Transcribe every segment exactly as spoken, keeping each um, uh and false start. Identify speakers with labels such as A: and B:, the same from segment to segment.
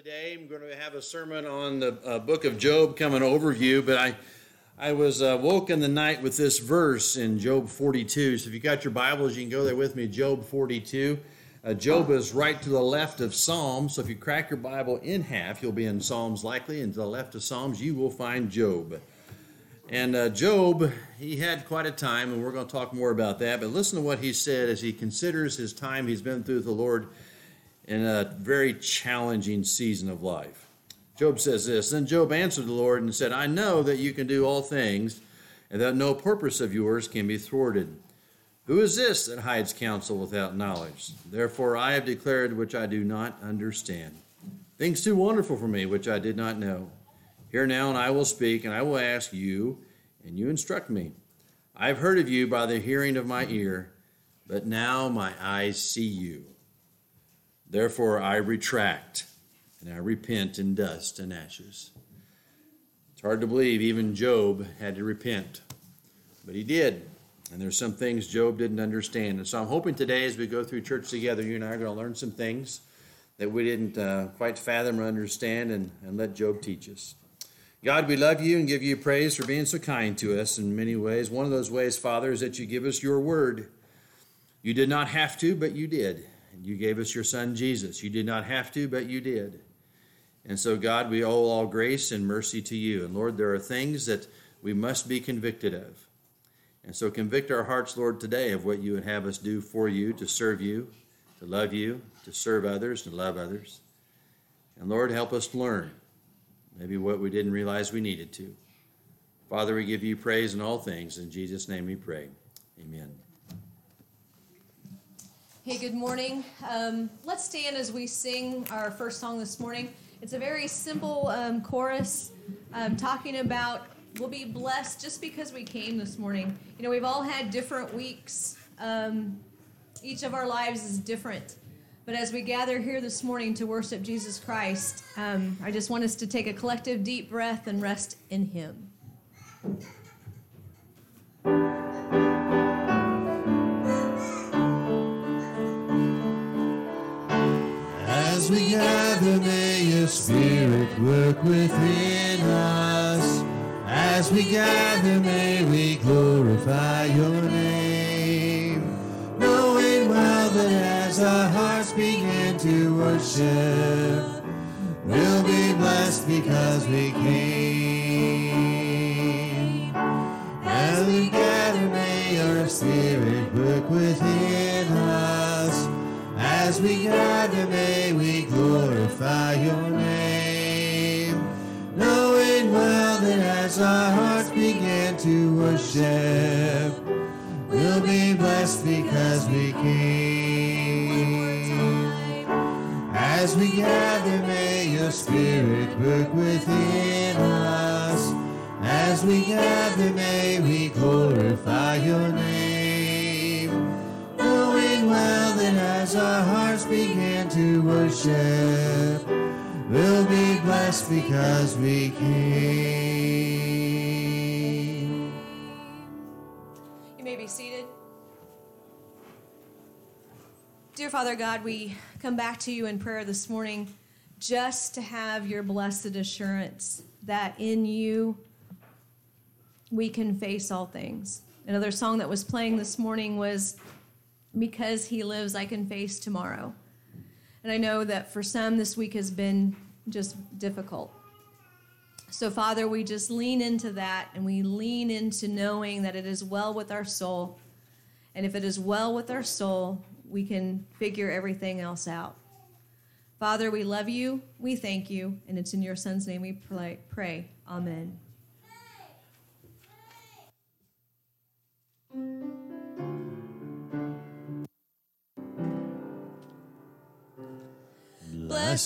A: today. I'm going to have a sermon on the uh, book of Job, coming overview, but I I was uh, woke in the night with this verse in Job forty-two. So if you got your Bibles, you can go there with me, Job forty-two. Uh, Job is right to the left of Psalms, so if you crack your Bible in half, you'll be in Psalms likely, and to the left of Psalms, you will find Job. And uh, Job, he had quite a time, and we're going to talk more about that, but listen to what he said as he considers his time he's been through with the Lord in a very challenging season of life. Job says this, "Then Job answered the Lord and said, I know that you can do all things, and that no purpose of yours can be thwarted. Who is this that hides counsel without knowledge? Therefore I have declared which I do not understand, things too wonderful for me which I did not know. Hear now, and I will speak, and I will ask you, and you instruct me. I have heard of you by the hearing of my ear, but now my eyes see you. Therefore I retract, and I repent in dust and ashes." It's hard to believe even Job had to repent, but he did. And there's some things Job didn't understand. And so I'm hoping today as we go through church together, you and I are going to learn some things that we didn't uh, quite fathom or understand, and, and let Job teach us. God, we love you and give you praise for being so kind to us in many ways. One of those ways, Father, is that you give us your word. You did not have to, but you did. And you gave us your son, Jesus. You did not have to, but you did. And so, God, we owe all grace and mercy to you. And, Lord, there are things that we must be convicted of. And so convict our hearts, Lord, today of what you would have us do for you, to serve you, to love you, to serve others, to love others. And, Lord, help us learn maybe what we didn't realize we needed to. Father, we give you praise in all things. In Jesus' name we pray. Amen.
B: Hey, good morning. Um, let's stand as we sing our first song this morning. It's a very simple um, chorus um, talking about we'll be blessed just because we came this morning. You know, we've all had different weeks. Um, each of our lives is different. But as we gather here this morning to worship Jesus Christ, um, I just want us to take a collective deep breath and rest in him.
C: As we gather, may your Spirit work within us. As we gather, may we glorify your name, knowing well that as our hearts begin to worship, we'll be blessed because we came. As we gather, may your Spirit work within us. As we gather, may we glorify your name, knowing well that as our hearts begin to worship, we'll be blessed because we came. As we gather, may your Spirit work within us. As we gather, may we glorify your name, knowing well that as our hearts begin to worship, we'll be blessed because we came.
B: You may be seated. Dear Father God, we come back to you in prayer this morning just to have your blessed assurance that in you we can face all things. Another song that was playing this morning was, "Because he lives, I can face tomorrow." And I know that for some, this week has been just difficult. So, Father, we just lean into that, and we lean into knowing that it is well with our soul. And if it is well with our soul, we can figure everything else out. Father, we love you, we thank you, and it's in your Son's name we pray. pray. Amen.
C: Blessed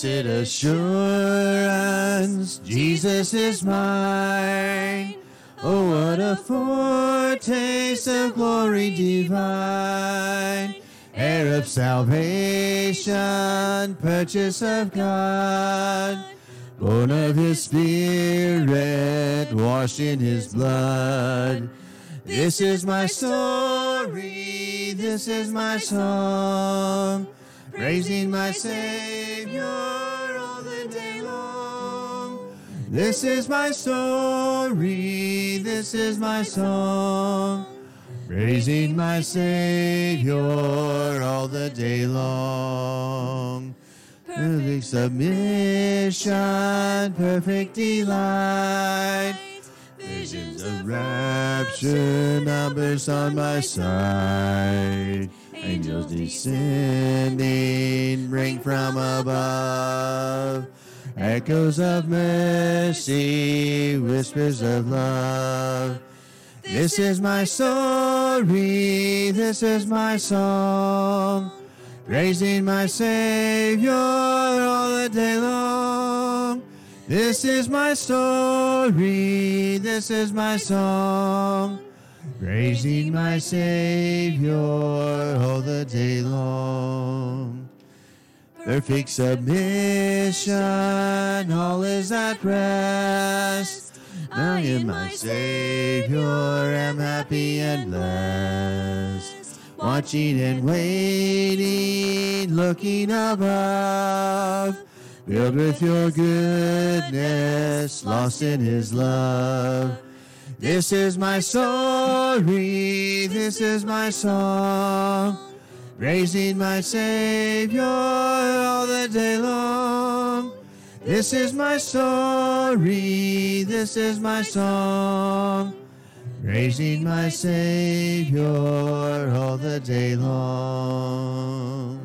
C: assurance, Jesus is mine. Oh, what a foretaste of glory divine, heir of salvation, purchase of God, born of his Spirit, washed in his blood. This is my story, this is my song, praising my Savior all the day This is my story, this is my song, praising my Savior all the day long. Perfect submission, perfect delight, visions of rapture, numbers on my side. Angels descending, ring from above. Echoes of mercy, whispers of love. This is my story, this is my song, praising my Savior all the day long. This is my story, this is my song, praising my Savior all the day long. Perfect submission, all is at rest. I in my Savior am happy and blessed. Watching and waiting, looking above, filled with your goodness, lost in his love. This is my story, this is my song, praising my Savior all the day long. This is my story, this is my song, praising my Savior all the day long.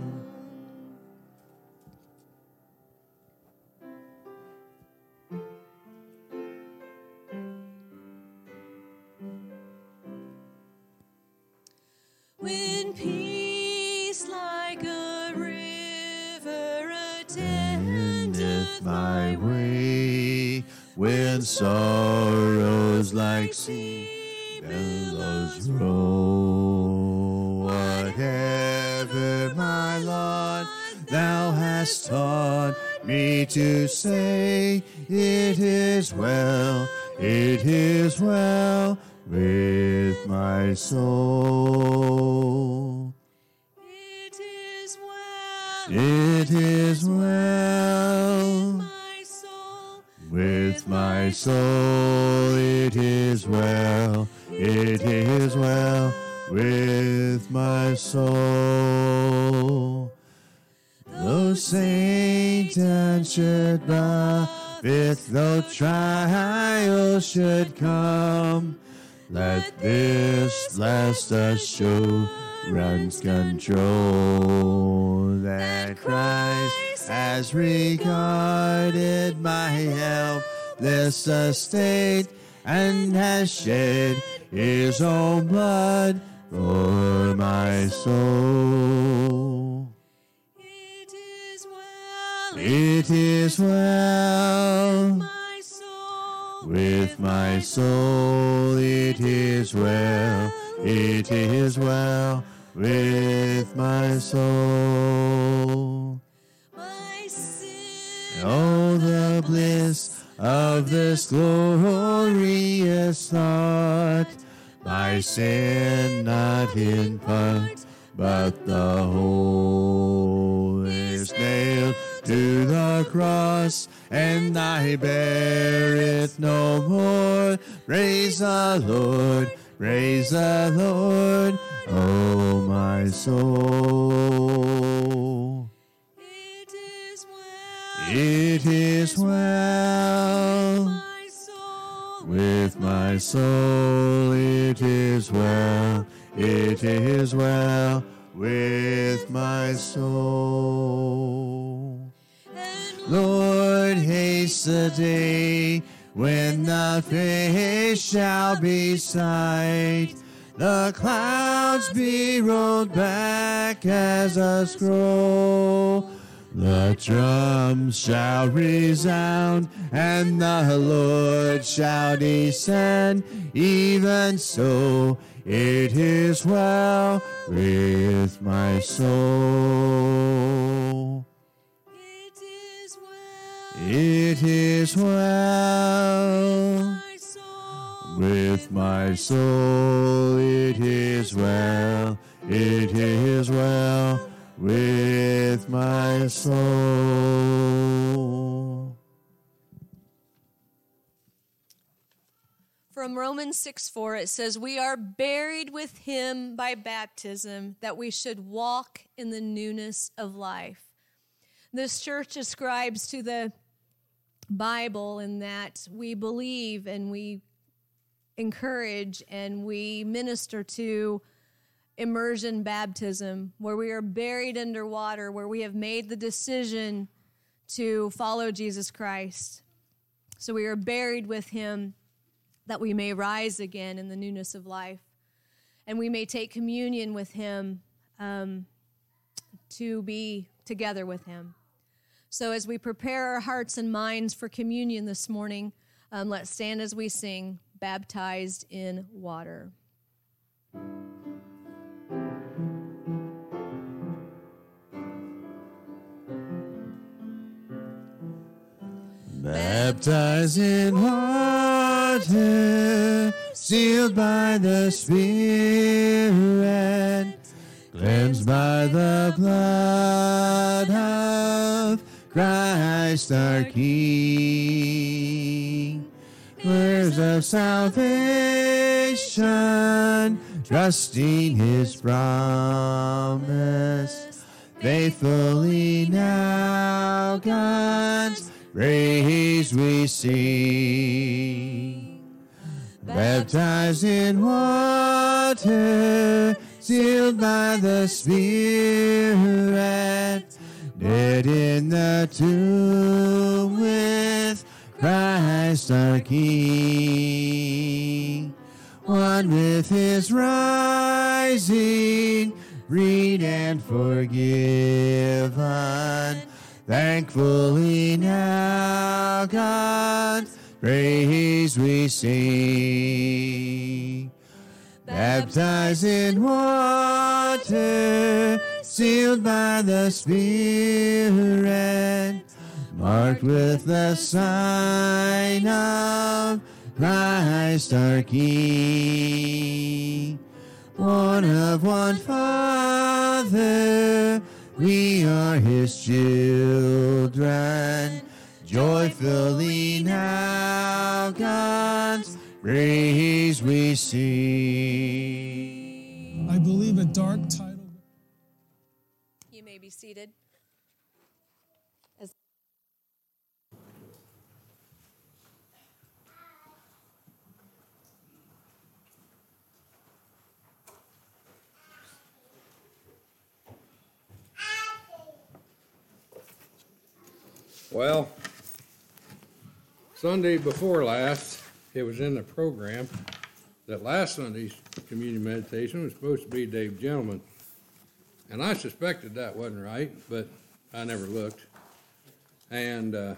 B: When peace like a river attendeth
C: My way, when sorrows like sea billows roll, whatever my lot thou hast taught me to say, it is well, it is well with my soul.
B: It is well,
C: It is well
B: my soul,
C: with my soul. It is well, it is well with my soul. Though Satan should buffet, though trials should come, let this blessed assurance control that Christ has regarded my helpless estate and has shed his own blood for my soul.
B: it is well,
C: It is well
B: my soul,
C: with my soul. It is well, it is well with my soul.
B: my sin,
C: Oh, the bliss of this glorious thought, my sin not in part, but the whole is nailed to the cross, and I bear it no more. Praise the Lord, praise the Lord, oh my soul.
B: it is well,
C: It is well
B: my soul,
C: with my soul. It is well, it is well with my soul.
B: and
C: Lord, haste the day when the face shall be sight, the clouds be rolled back as a scroll, the drums shall resound, and the Lord shall descend. Even so, it is well with my soul.
B: it is well,
C: It is well
B: my soul,
C: with my soul. It is well, it is well with my soul.
B: from Romans six four, it says, we are buried with him by baptism, that we should walk in the newness of life. This church ascribes to the Bible in that we believe and we encourage and we minister to immersion baptism, where we are buried under water, where we have made the decision to follow Jesus Christ. So we are buried with him that we may rise again in the newness of life. And we may take communion with him um, to be together with him. So as we prepare our hearts and minds for communion this morning, um, let's stand as we sing, Baptized in Water.
C: Baptized in water, sealed by the Spirit, cleansed by the blood of Christ our King. Words of salvation, trusting his promise, faithfully now God's praise we sing. Baptized in water, sealed by the Spirit, dead in the tomb with Christ our King. One with his rising, freed and forgiven, thankfully now God's praise we sing. Baptized in water, sealed by the Spirit, marked with the sign of Christ our King. Born of one Father, we are his children, joyfully now God's praise we sing.
D: I believe a dark title.
B: You may be seated. As
E: Well, Sunday before last, it was in the program that last Sunday's communion meditation was supposed to be Dave Gentleman. And I suspected that wasn't right, but I never looked. And uh,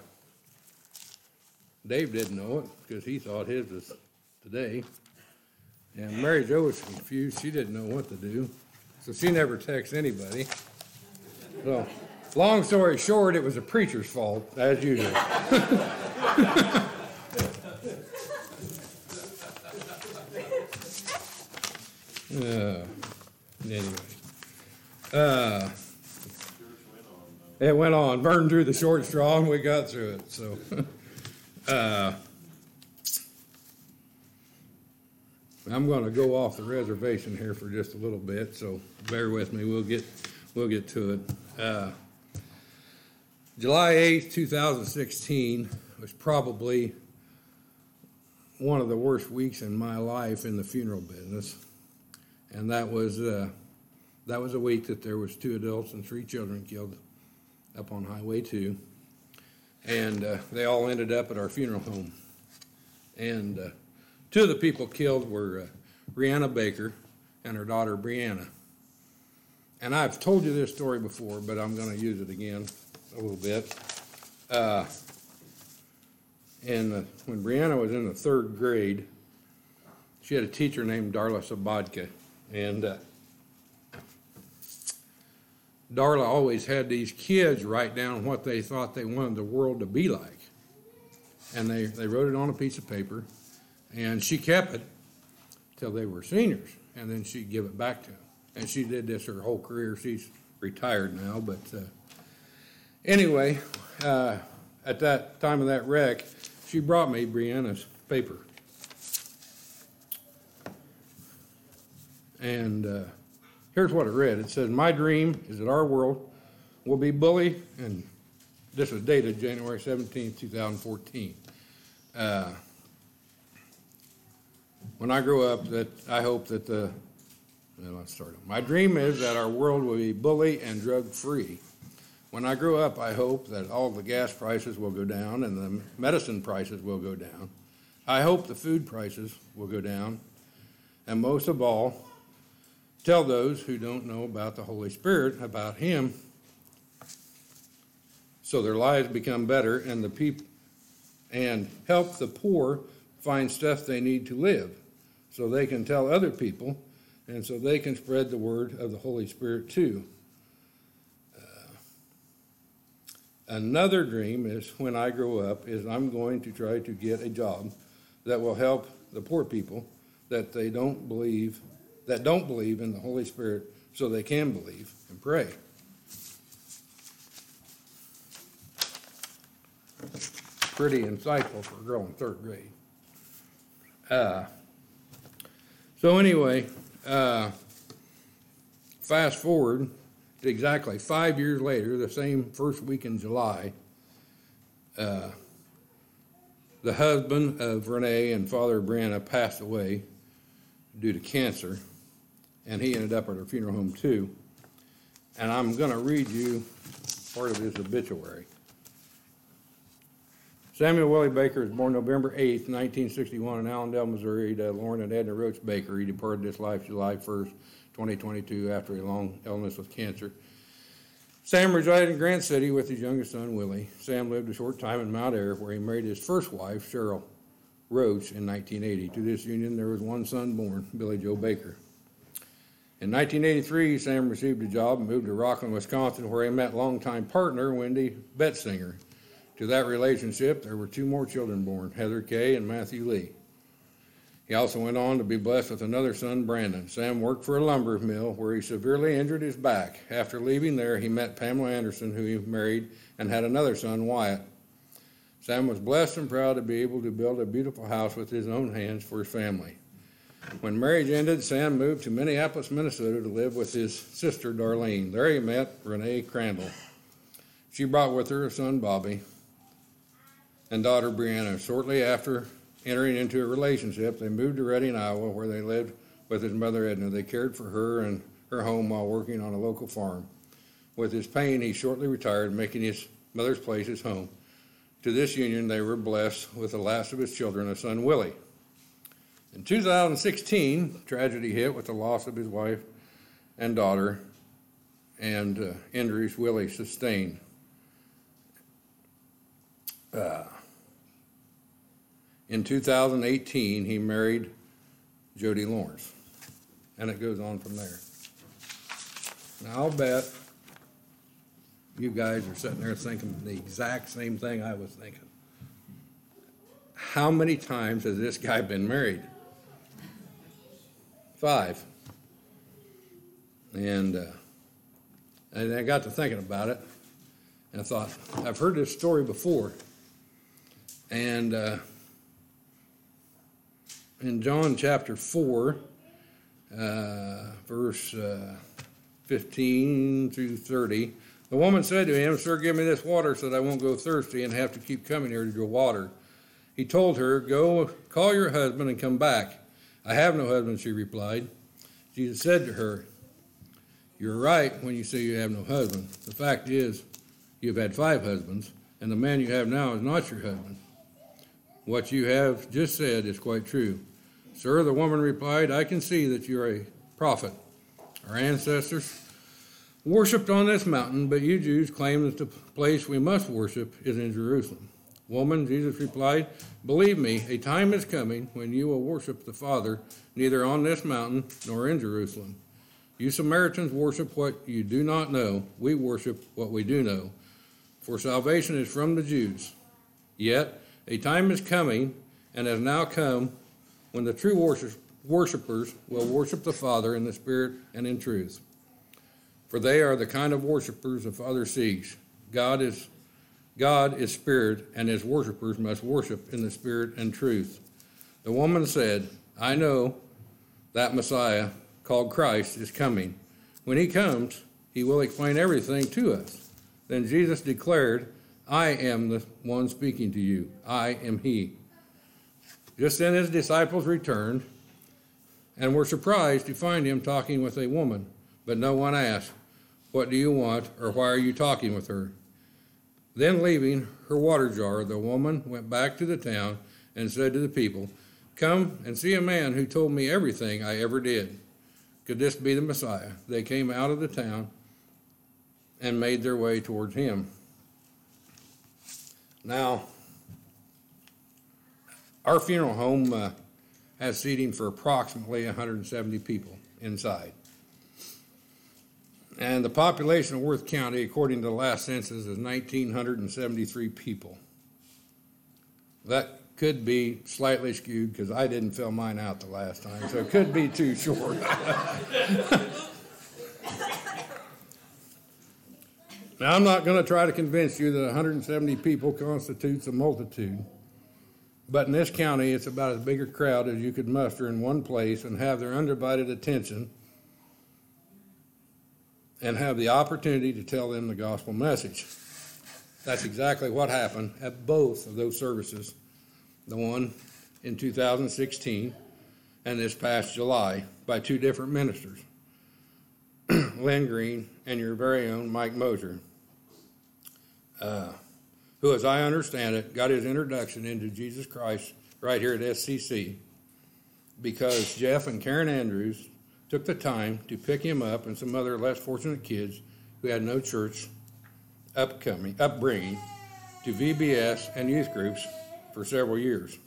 E: Dave didn't know it because he thought his was today. And Mary Jo was confused. She didn't know what to do. So she never texted anybody. So, long story short, it was a preacher's fault, as usual. uh, anyway. Uh, it went on, burned through the short straw, and we got through it. So, uh, I'm going to go off the reservation here for just a little bit, so bear with me. We'll get we'll get to it. Uh, July eighth, two thousand sixteen was probably one of the worst weeks in my life in the funeral business, and that was uh, that was a week that there was two adults and three children killed up on Highway two, and uh, they all ended up at our funeral home. And uh, two of the people killed were uh, Brianna Baker and her daughter Brianna. And I've told you this story before, but I'm going to use it again a little bit. Uh, and uh, when Brianna was in the third grade, she had a teacher named Darla Sabodka. And uh, Darla always had these kids write down what they thought they wanted the world to be like. And they, they wrote it on a piece of paper, and she kept it till they were seniors, and then she'd give it back to them. And she did this her whole career. She's retired now, but uh, anyway, uh, at that time of that wreck, she brought me Brianna's paper. And uh, here's what it read. It says, my dream is that our world will be bully, and this is dated January seventeenth, twenty fourteen. Uh, when I grow up, that I hope that the, well, let's start. My dream is that our world will be bully and drug-free. When I grow up, I hope that all the gas prices will go down and the medicine prices will go down. I hope the food prices will go down. And most of all, tell those who don't know about the Holy Spirit about Him, so their lives become better, and the people and help the poor find stuff they need to live, so they can tell other people, and so they can spread the word of the Holy Spirit too. Uh, another dream is when I grow up is I'm going to try to get a job that will help the poor people that they don't believe, that don't believe in the Holy Spirit, so they can believe and pray. Pretty insightful for a girl in third grade. Uh, so anyway, uh, fast forward to exactly five years later, the same first week in July, uh, the husband of Renee and father of Brianna passed away due to cancer, and he ended up at her funeral home too. And I'm going to read you part of his obituary. Samuel Willie Baker was born November eighth, nineteen sixty-one in Allendale, Missouri, to Lauren and Edna Roach Baker. He departed this life July first, twenty twenty-two, after a long illness with cancer. Sam resided in Grant City with his youngest son, Willie. Sam lived a short time in Mount Ayr, where he married his first wife, Cheryl Roach, in nineteen eighty. To this union, there was one son born, Billy Joe Baker. In nineteen eighty-three, Sam received a job and moved to Rockland, Wisconsin, where he met longtime partner, Wendy Betzinger. To that relationship, there were two more children born, Heather Kay and Matthew Lee. He also went on to be blessed with another son, Brandon. Sam worked for a lumber mill where he severely injured his back. After leaving there, he met Pamela Anderson, who he married, and had another son, Wyatt. Sam was blessed and proud to be able to build a beautiful house with his own hands for his family. When marriage ended, Sam moved to Minneapolis, Minnesota to live with his sister, Darlene. There he met Renee Crandall. She brought with her a son, Bobby, and daughter Brianna. Shortly after entering into a relationship, they moved to Redding, Iowa, where they lived with his mother Edna. They cared for her and her home while working on a local farm. With his pain, he shortly retired, making his mother's place his home. To this union, they were blessed with the last of his children, a son, Willie. In two thousand sixteen, tragedy hit with the loss of his wife and daughter, and uh, injuries Willie sustained. Uh, In two thousand eighteen, he married Jody Lawrence, and it goes on from there. Now, I'll bet you guys are sitting there thinking the exact same thing I was thinking. How many times has this guy been married? Five. And, uh, and I got to thinking about it, and I thought, I've heard this story before. And uh, in John chapter four, uh, verse uh, fifteen through thirty, the woman said to him, "Sir, give me this water so that I won't go thirsty and have to keep coming here to draw water." He told her, "Go, call your husband and come back." "I have no husband," she replied. Jesus said to her, "You're right when you say you have no husband. The fact is, you've had five husbands, and the man you have now is not your husband. What you have just said is quite true." "Sir," the woman replied, "I can see that you're a prophet. Our ancestors worshipped on this mountain, but you Jews claim that the place we must worship is in Jerusalem." "Woman," Jesus replied, "believe me, a time is coming when you will worship the Father neither on this mountain nor in Jerusalem. You Samaritans worship what you do not know. We worship what we do know, for salvation is from the Jews. Yet a time is coming, and has now come, when the true worship, worshipers will worship the Father in the Spirit and in truth. For they are the kind of worshipers the Father seeks. God is God is Spirit, and his worshipers must worship in the Spirit and truth." The woman said, "I know that Messiah, called Christ, is coming. When he comes, he will explain everything to us. Then Jesus declared, I am the one speaking to you. I am he. Just then his disciples returned and were surprised to find him talking with a woman. But no one asked, what do you want, or why are you talking with her? Then leaving her water jar, the woman went back to the town and said to the people, come and see a man who told me everything I ever did. Could this be the Messiah? They came out of the town and made their way towards him. Now, our funeral home uh, has seating for approximately one hundred seventy people inside. And the population of Worth County, according to the last census, is one thousand nine hundred seventy-three people. That could be slightly skewed because I didn't fill mine out the last time, so it could be too short. Now, I'm not going to try to convince you that one hundred seventy people constitutes a multitude. But in this county, it's about as big a crowd as you could muster in one place and have their undivided attention and have the opportunity to tell them the gospel message. That's exactly what happened at both of those services, the one in two thousand sixteen and this past July, by two different ministers, Lynn Green and your very own Mike Moser, uh, who, as I understand it, got his introduction into Jesus Christ right here at S C C because Jeff and Karen Andrews took the time to pick him up and some other less fortunate kids who had no church upcoming, upbringing to V B S and youth groups for several years.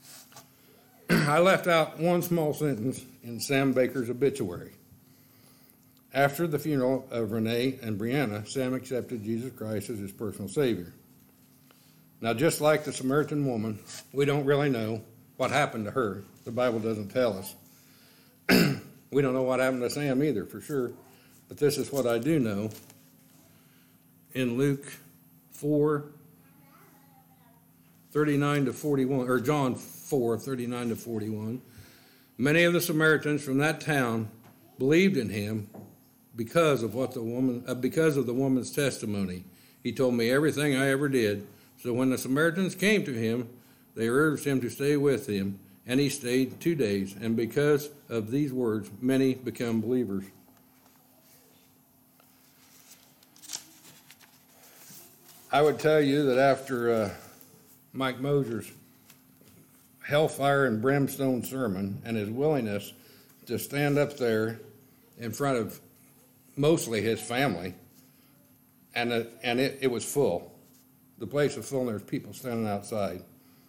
E: I left out one small sentence in Sam Baker's obituary. After the funeral of Renee and Brianna, Sam accepted Jesus Christ as his personal Savior. Now, just like the Samaritan woman, we don't really know what happened to her. The Bible doesn't tell us. We don't know what happened to Sam either, for sure. But this is what I do know. In Luke four, thirty-nine to forty-one, or John four, thirty-nine to forty-one, many of the Samaritans from that town believed in him because of what the woman, uh, because of the woman's testimony. He told me everything I ever did. So when the Samaritans came to him, they urged him to stay with them, and he stayed two days. And because of these words, many become believers. I would tell you that after uh, Mike Moser's hellfire and brimstone sermon and his willingness to stand up there in front of mostly his family, and it, and it, it was full. The place was full and there was people standing outside.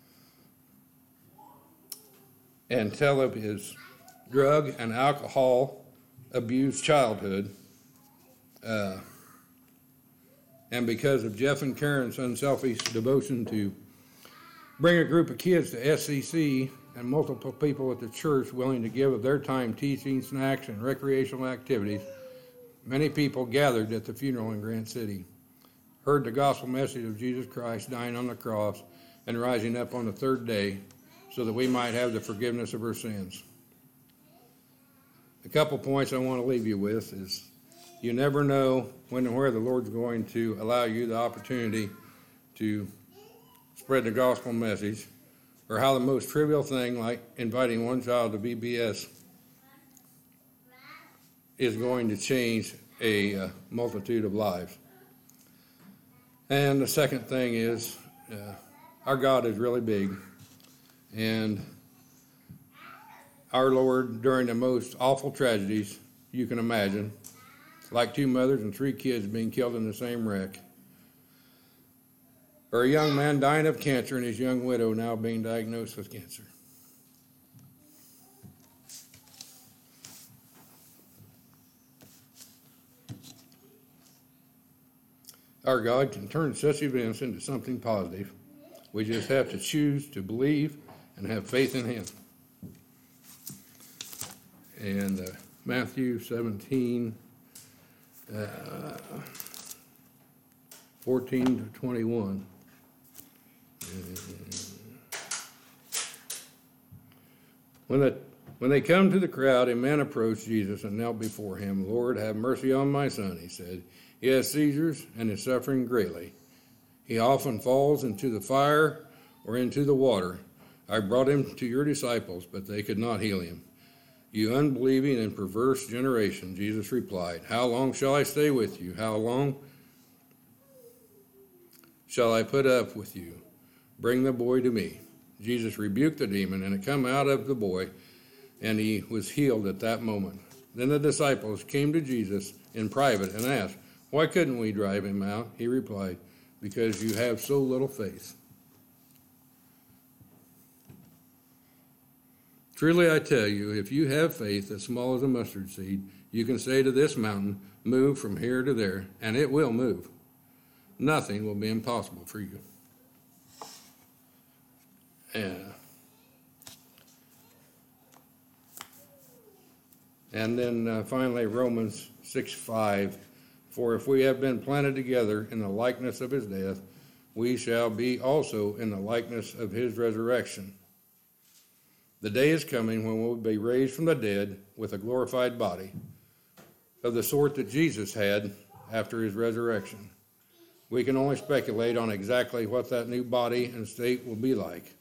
E: And tell of his drug and alcohol abused childhood. Uh, and because of Jeff and Karen's unselfish devotion to bring a group of kids to S C C and multiple people at the church willing to give of their time teaching, snacks, and recreational activities, many people gathered at the funeral in Grant City, heard the gospel message of Jesus Christ dying on the cross and rising up on the third day so that we might have the forgiveness of our sins. A couple points I want to leave you with is you never know when and where the Lord's going to allow you the opportunity to spread the gospel message, or how the most trivial thing, like inviting one child to V B S, is going to change a uh, multitude of lives. And the second thing is, uh, our God is really big, and our Lord, during the most awful tragedies you can imagine, like two mothers and three kids being killed in the same wreck, or a young man dying of cancer and his young widow now being diagnosed with cancer. Our God can turn such events into something positive. We just have to choose to believe and have faith in him. And uh, Matthew seventeen, uh, fourteen to twenty-one. When the When they come to the crowd, a man approached Jesus and knelt before him. Lord, have mercy on my son, he said. He has seizures and is suffering greatly. He often falls into the fire or into the water. I brought him to your disciples, but they could not heal him. You unbelieving and perverse generation, Jesus replied, how long shall I stay with you? How long shall I put up with you? Bring the boy to me. Jesus rebuked the demon, and it came out of the boy, and he was healed at that moment. Then the disciples came to Jesus in private and asked, why couldn't we drive him out? He replied, because you have so little faith. Truly I tell you, if you have faith as small as a mustard seed, you can say to this mountain, move from here to there, and it will move. Nothing will be impossible for you. And, and then uh, finally, Romans six five, for if we have been planted together in the likeness of his death, we shall be also in the likeness of his resurrection. The day is coming when we will be raised from the dead with a glorified body, of the sort that Jesus had after his resurrection. We can only speculate on exactly what that new body and state will be like.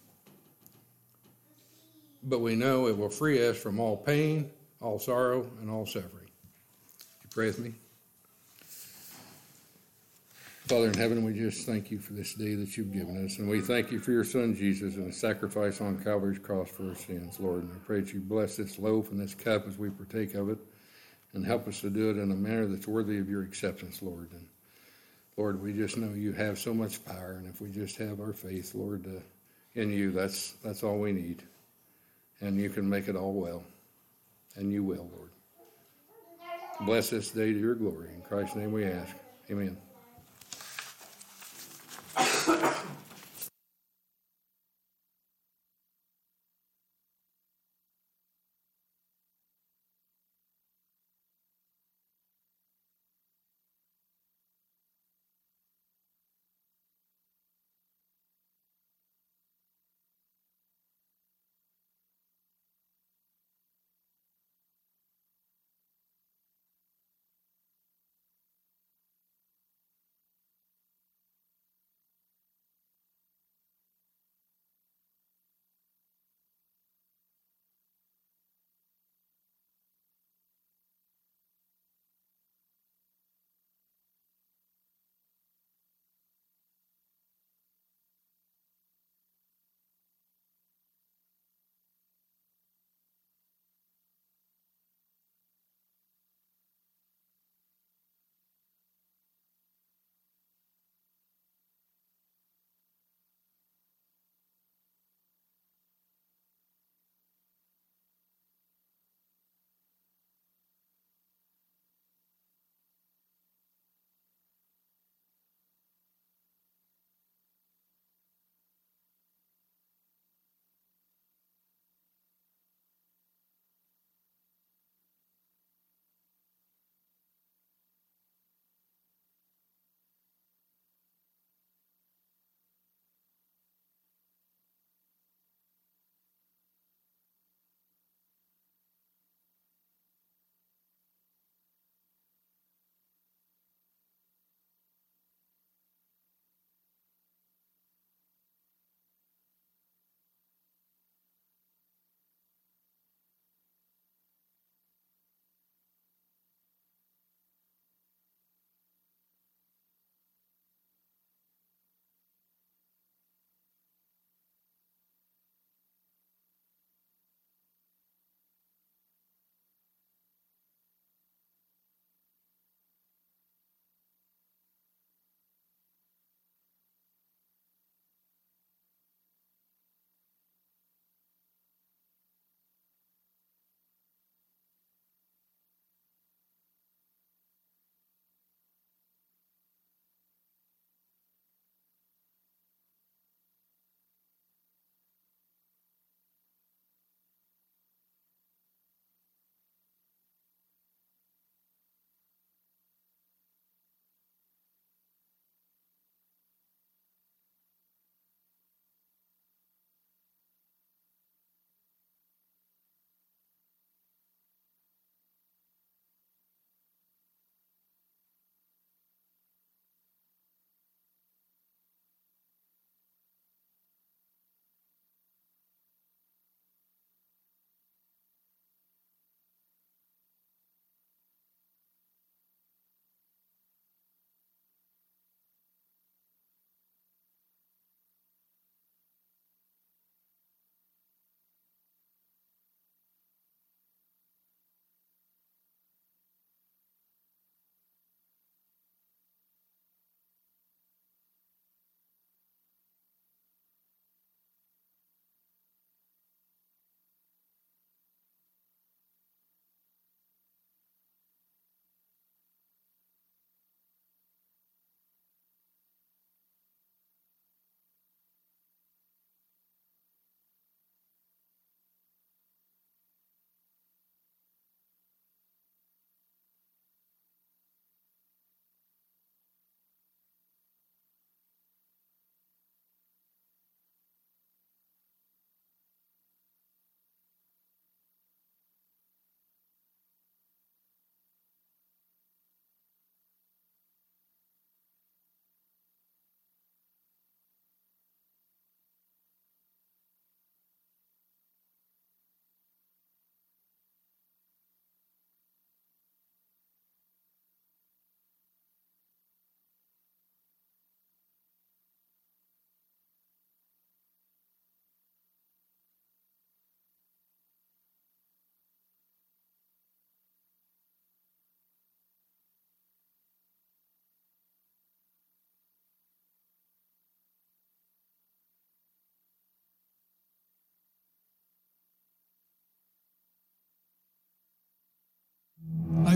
E: But we know it will free us from all pain, all sorrow, and all suffering. Would you pray with me? Father in heaven, we just thank you for this day that you've given us, and we thank you for your son Jesus and the sacrifice on Calvary's cross for our sins, Lord. And I pray that you bless this loaf and this cup as we partake of it, and help us to do it in a manner that's worthy of your acceptance, Lord. And Lord, we just know you have so much power, and if we just have our faith, Lord, uh, in you, that's that's all we need. And you can make it all well, and you will, Lord. Bless this day to your glory. In Christ's name we ask. Amen.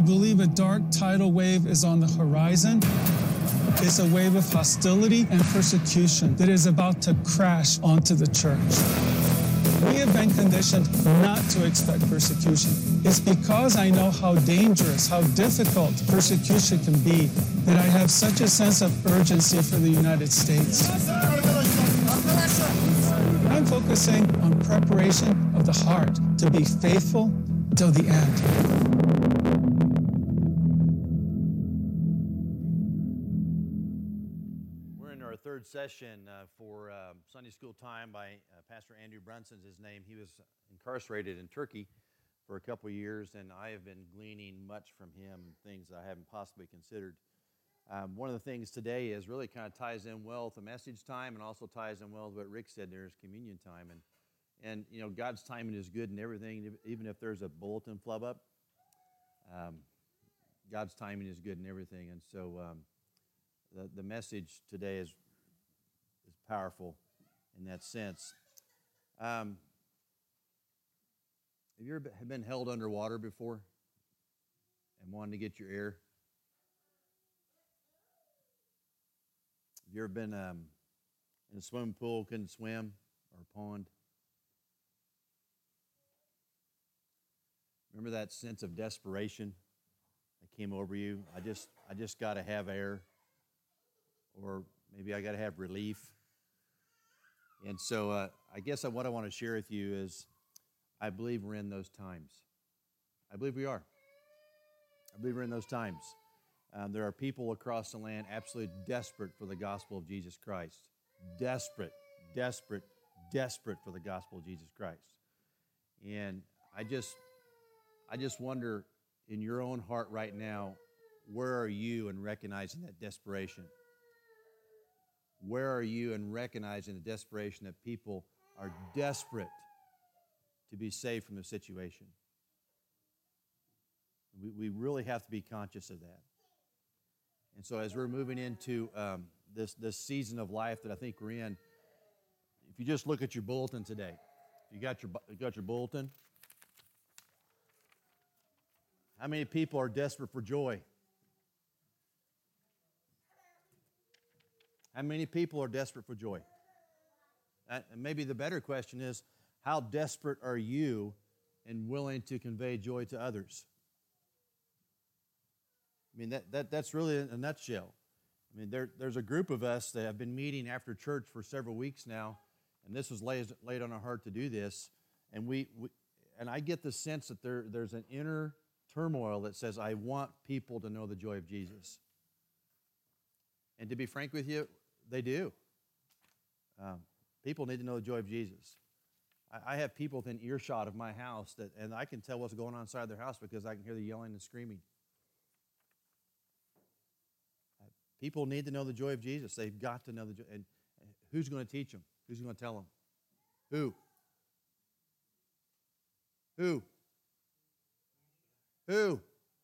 D: believe a dark tidal wave is on the horizon. It's a wave of hostility and persecution that is about to crash onto the church. We have been conditioned not to expect persecution. It's because I know how dangerous, how difficult persecution can be, that I have such a sense of urgency for the United States. I'm focusing on preparation of the heart to be faithful till the end.
A: Third session uh, for uh, Sunday School Time by uh, Pastor Andrew Brunson's his name. He was incarcerated in Turkey for a couple of years, and I have been gleaning much from him, things I haven't possibly considered. Um, one of the things today is really kind of ties in well with the message time, and also ties in well with what Rick said. There's communion time, and and you know God's timing is good in everything, even if there's a bulletin flub up. Um, God's timing is good in everything, and so um, the the message today is. is powerful in that sense. Um, have you ever been held underwater before and wanted to get your air? Have you ever been um, in a swimming pool, couldn't swim, or a pond? Remember that sense of desperation that came over you? I just, I just got to have air, or maybe I got to have relief. And so uh, I guess what I want to share with you is I believe we're in those times. I believe we are. I believe we're in those times. Um, there are people across the land absolutely desperate for the gospel of Jesus Christ. Desperate, desperate, desperate for the gospel of Jesus Christ. And I just, I just wonder in your own heart right now, where are you in recognizing that desperation? Where are you in recognizing the desperation that people are desperate to be saved from the situation? We, we really have to be conscious of that. And so as we're moving into um, this, this season of life that I think we're in, if you just look at your bulletin today, you got your, you got your bulletin, how many people are desperate for joy? How many people are desperate for joy? And maybe the better question is, how desperate are you and willing to convey joy to others? I mean, that, that that's really a nutshell. I mean, there, there's a group of us that have been meeting after church for several weeks now, and this was laid, laid on our heart to do this. And we, we and I get the sense that there, there's an inner turmoil that says, I want people to know the joy of Jesus. And to be frank with you, they do. Um, people need to know the joy of Jesus. I, I have people within earshot of my house, that, and I can tell what's going on inside their house because I can hear the yelling and screaming. Uh, people need to know the joy of Jesus. They've got to know the joy. And who's going to teach them? Who's going to tell them? Who? Who? Who?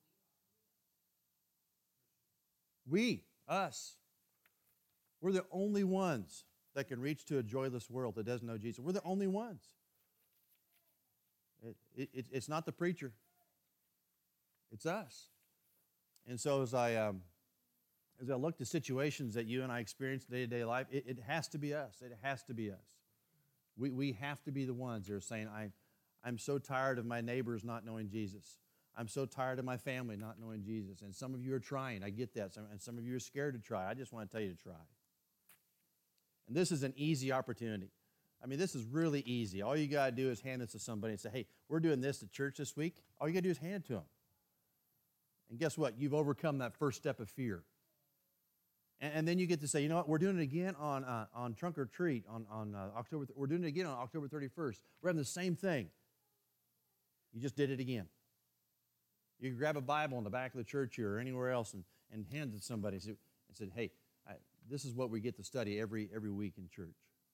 A: We, us. We're the only ones that can reach to a joyless world that doesn't know Jesus. We're the only ones. It, it, it's not the preacher. It's us. And so as I um, as I look to situations that you and I experience in day-to-day life, it, it has to be us. It has to be us. We we have to be the ones that are saying, I, I'm so tired of my neighbors not knowing Jesus. I'm so tired of my family not knowing Jesus. And some of you are trying. I get that. Some, and some of you are scared to try. I just want to tell you to try. And this is an easy opportunity. I mean, this is really easy. All you got to do is hand this to somebody and say, hey, we're doing this at church this week. All you got to do is hand it to them. And guess what? You've overcome that first step of fear. And, and then you get to say, you know what? We're doing it again on uh, on Trunk or Treat on, on uh, October. We're doing it again on October thirty-first. We're having the same thing. You just did it again. You can grab a Bible in the back of the church here or anywhere else and, and hand it to somebody and say, hey, I, this is what we get to study every every week in church.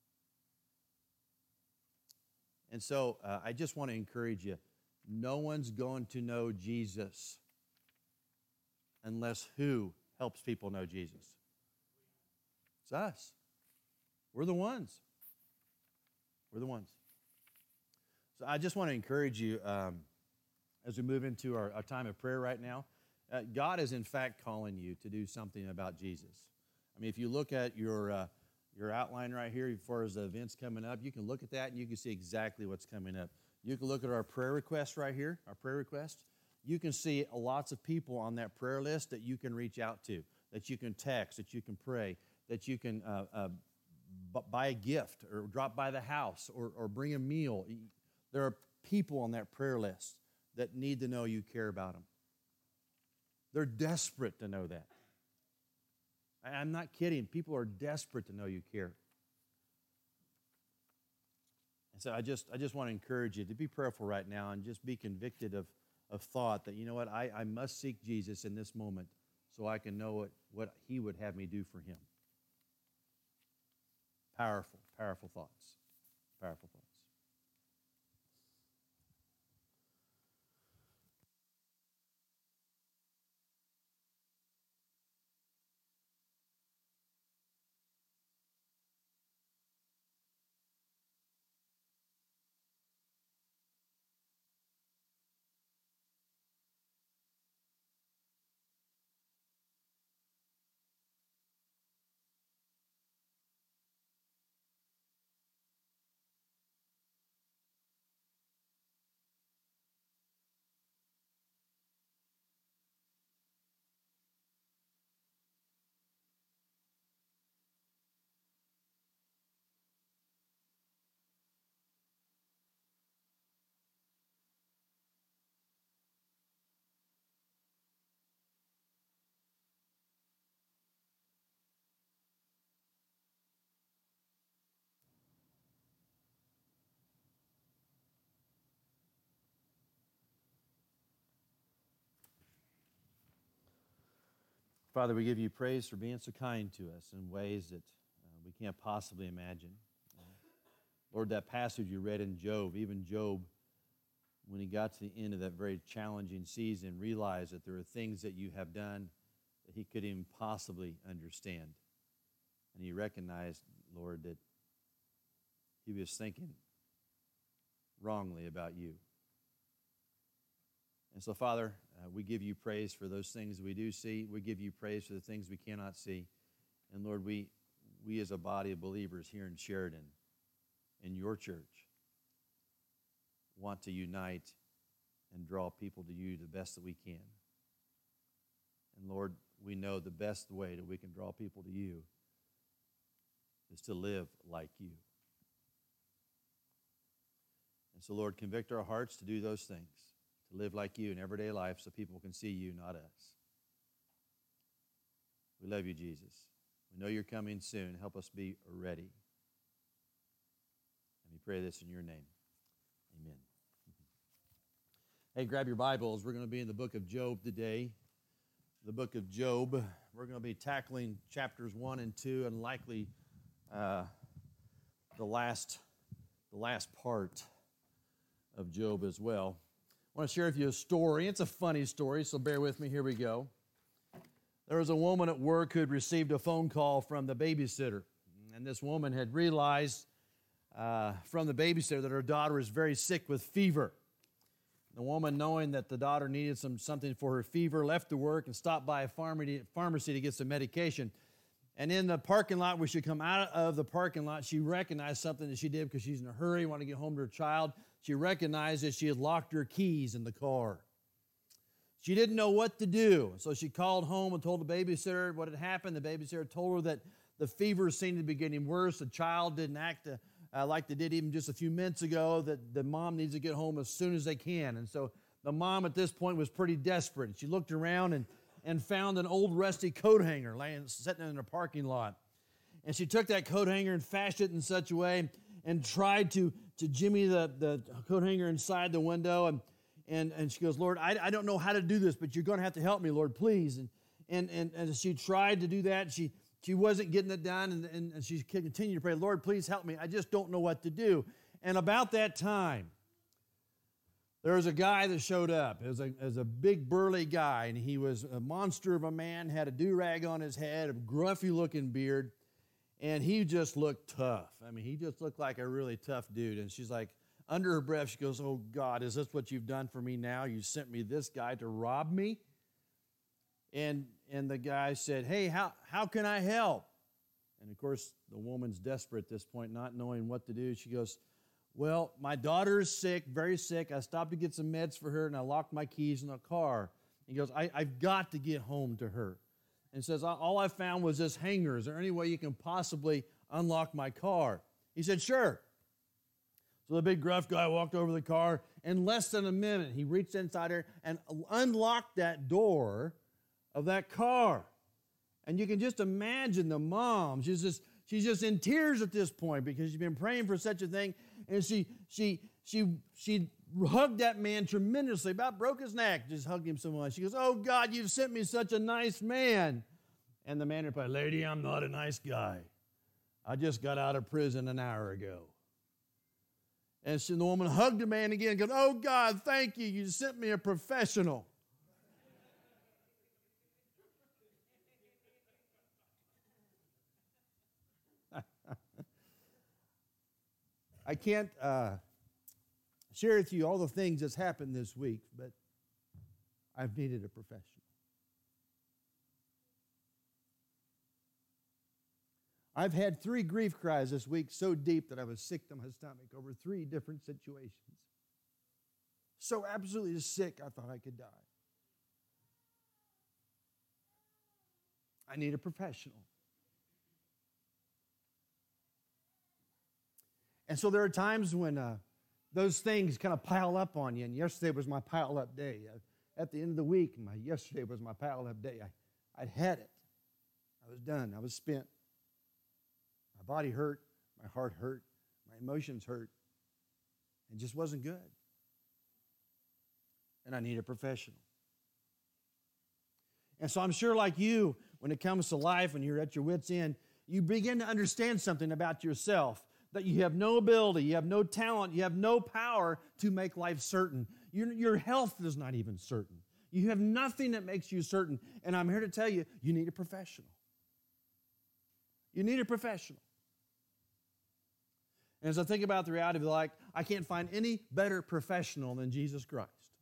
A: And so uh, I just want to encourage you, no one's going to know Jesus unless who helps people know Jesus? It's us. We're the ones. We're the ones. So I just want to encourage you um, as we move into our, our time of prayer right now. Uh, God is, in fact, calling you to do something about Jesus. I mean, if you look at your, uh, your outline right here as far as the events coming up, you can look at that and you can see exactly what's coming up. You can look at our prayer request right here, our prayer request. You can see lots of people on that prayer list that you can reach out to, that you can text, that you can pray, that you can uh, uh, b- buy a gift or drop by the house or, or bring a meal. There are people on that prayer list that need to know you care about them. They're desperate to know that. I'm not kidding. People are desperate to know you care. And so I just I just want to encourage you to be prayerful right now and just be convicted of, of thought that, you know what, I, I must seek Jesus in this moment so I can know what, what he would have me do for him. Powerful, powerful thoughts. Powerful thoughts. Father, we give you praise for being so kind to us in ways that uh, we can't possibly imagine. Uh, Lord, that passage you read in Job, even Job, when he got to the end of that very challenging season, realized that there are things that you have done that he couldn't even possibly understand. And he recognized, Lord, that he was thinking wrongly about you. And so, Father, uh, we give you praise for those things we do see. We give you praise for the things we cannot see. And, Lord, we, we as a body of believers here in Sheridan, in your church, want to unite and draw people to you the best that we can. And, Lord, we know the best way that we can draw people to you is to live like you. And so, Lord, convict our hearts to do those things, to live like you in everyday life so people can see you, not us. We love you, Jesus. We know you're coming soon. Help us be ready. And we pray this in your name. Amen. Hey, grab your Bibles. We're going to be in the book of Job today. The book of Job. We're going to be tackling chapters one and two and likely uh, the last, the last part of Job as well. I want to share with you a story. It's a funny story, so bear with me. Here we go. There was a woman at work who had received a phone call from the babysitter. And this woman had realized uh, from the babysitter that her daughter was very sick with fever. The woman, knowing that the daughter needed some something for her fever, left to work and stopped by a pharmacy to get some medication. And in the parking lot, where she come out of the parking lot, she recognized something that she did because she's in a hurry, wanted to get home to her child. She recognized that she had locked her keys in the car. She didn't know what to do, so she called home and told the babysitter what had happened. The babysitter told her that the fever seemed to be getting worse. The child didn't act uh, uh, like they did even just a few minutes ago, that the mom needs to get home as soon as they can. And so the mom at this point was pretty desperate. She looked around and and found an old rusty coat hanger laying, sitting in a parking lot. And she took that coat hanger and fashioned it in such a way and tried to, to jimmy the, the coat hanger inside the window. And, and, and she goes, Lord, I, I don't know how to do this, but you're going to have to help me, Lord, please. And, and, and, and she tried to do that. She, she wasn't getting it done, and, and, and she continued to pray, Lord, please help me. I just don't know what to do. And about that time, there was a guy that showed up. It was a, it was a big, burly guy, and he was a monster of a man, had a do-rag on his head, a gruffy-looking beard, and he just looked tough. I mean, he just looked like a really tough dude. And she's like, under her breath, she goes, oh, God, is this what you've done for me now? You sent me this guy to rob me? And, and the guy said, hey, how, how can I help? And, of course, the woman's desperate at this point, not knowing what to do. She goes, well, my daughter is sick, very sick. I stopped to get some meds for her, and I locked my keys in the car. He goes, I, I've got to get home to her. And says, all I found was this hanger. Is there any way you can possibly unlock my car? He said, sure. So the big gruff guy walked over to the car. In less than a minute, he reached inside her and unlocked that door of that car. And you can just imagine the mom. She's just, she's just in tears at this point because she's been praying for such a thing. And she, she, she, she hugged that man tremendously, about broke his neck, just hugged him so much. She goes, oh, God, you've sent me such a nice man. And the man replied, lady, I'm not a nice guy. I just got out of prison an hour ago. And so the woman hugged the man again and goes, oh, God, thank you. You sent me a professional. I can't uh, share with you all the things that's happened this week, but I've needed a professional. I've had three grief cries this week so deep that I was sick to my stomach over three different situations. So absolutely sick, I thought I could die. I need a professional. And so there are times when uh, those things kind of pile up on you. And yesterday was my pile-up day. Uh, at the end of the week, my yesterday was my pile-up day. I, I'd had it. I was done. I was spent. My body hurt. My heart hurt. My emotions hurt. It just wasn't good. And I need a professional. And so I'm sure like you, when it comes to life and you're at your wit's end, you begin to understand something about yourself. That you have no ability, you have no talent, you have no power to make life certain. Your, your health is not even certain. You have nothing that makes you certain. And I'm here to tell you, you need a professional. You need a professional. And as I think about the reality of life, I can't find any better professional than Jesus Christ.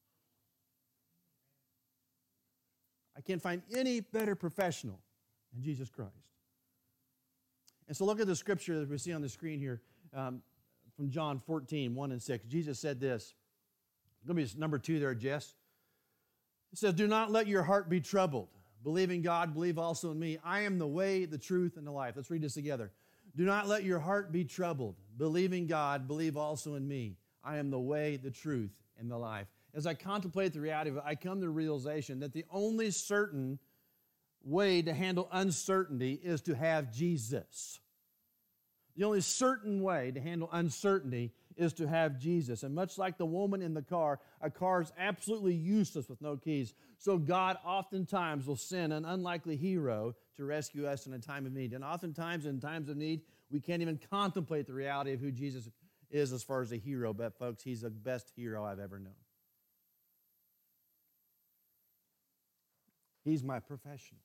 A: I can't find any better professional than Jesus Christ. And so look at the scripture that we see on the screen here um, from John fourteen, one and six. Jesus said this. It's going to be number two there, Jess. He says, do not let your heart be troubled. Believe in God, believe also in me. I am the way, the truth, and the life. Let's read this together. Do not let your heart be troubled. Believe in God, believe also in me. I am the way, the truth, and the life. As I contemplate the reality of it, I come to the realization that the only certain way to handle uncertainty is to have Jesus. The only certain way to handle uncertainty is to have Jesus. And much like the woman in the car, a car is absolutely useless with no keys. So God oftentimes will send an unlikely hero to rescue us in a time of need. And oftentimes in times of need, we can't even contemplate the reality of who Jesus is as far as a hero. But folks, he's the best hero I've ever known. He's my professional.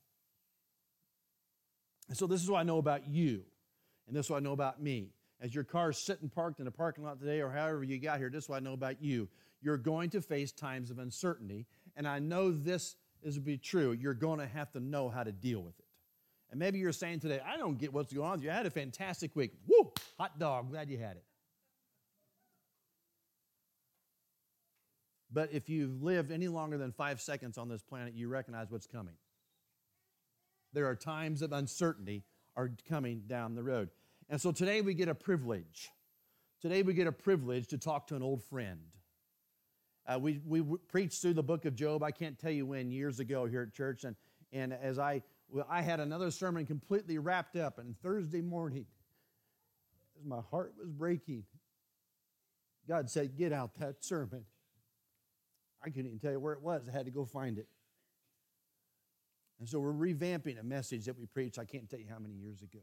A: And so this is what I know about you, and this is what I know about me. As your car's sitting parked in a parking lot today or however you got here, this is what I know about you. You're going to face times of uncertainty, and I know this is to be true. You're going to have to know how to deal with it. And maybe you're saying today, I don't get what's going on with you. I had a fantastic week. Woo! Hot dog. Glad you had it. But if you've lived any longer than five seconds on this planet, you recognize what's coming. There are times of uncertainty are coming down the road. And so today we get a privilege. Today we get a privilege to talk to an old friend. Uh, we, we preached through the book of Job, I can't tell you when, years ago here at church. And, and as I, well, I had another sermon completely wrapped up. And Thursday morning, as my heart was breaking, God said, get out that sermon. I couldn't even tell you where it was. I had to go find it. And so we're revamping a message that we preached, I can't tell you how many years ago.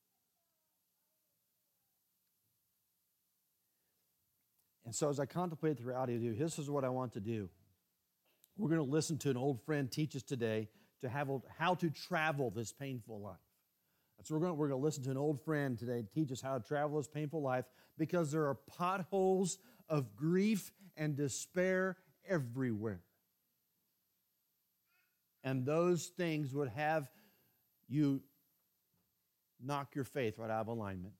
A: And so as I contemplate the reality of you, this is what I want to do. We're going to listen to an old friend teach us today to have how to travel this painful life. So we're going, to, we're going to listen to an old friend today teach us how to travel this painful life because there are potholes of grief and despair everywhere.
C: And those things would have you knock your faith right out of alignment.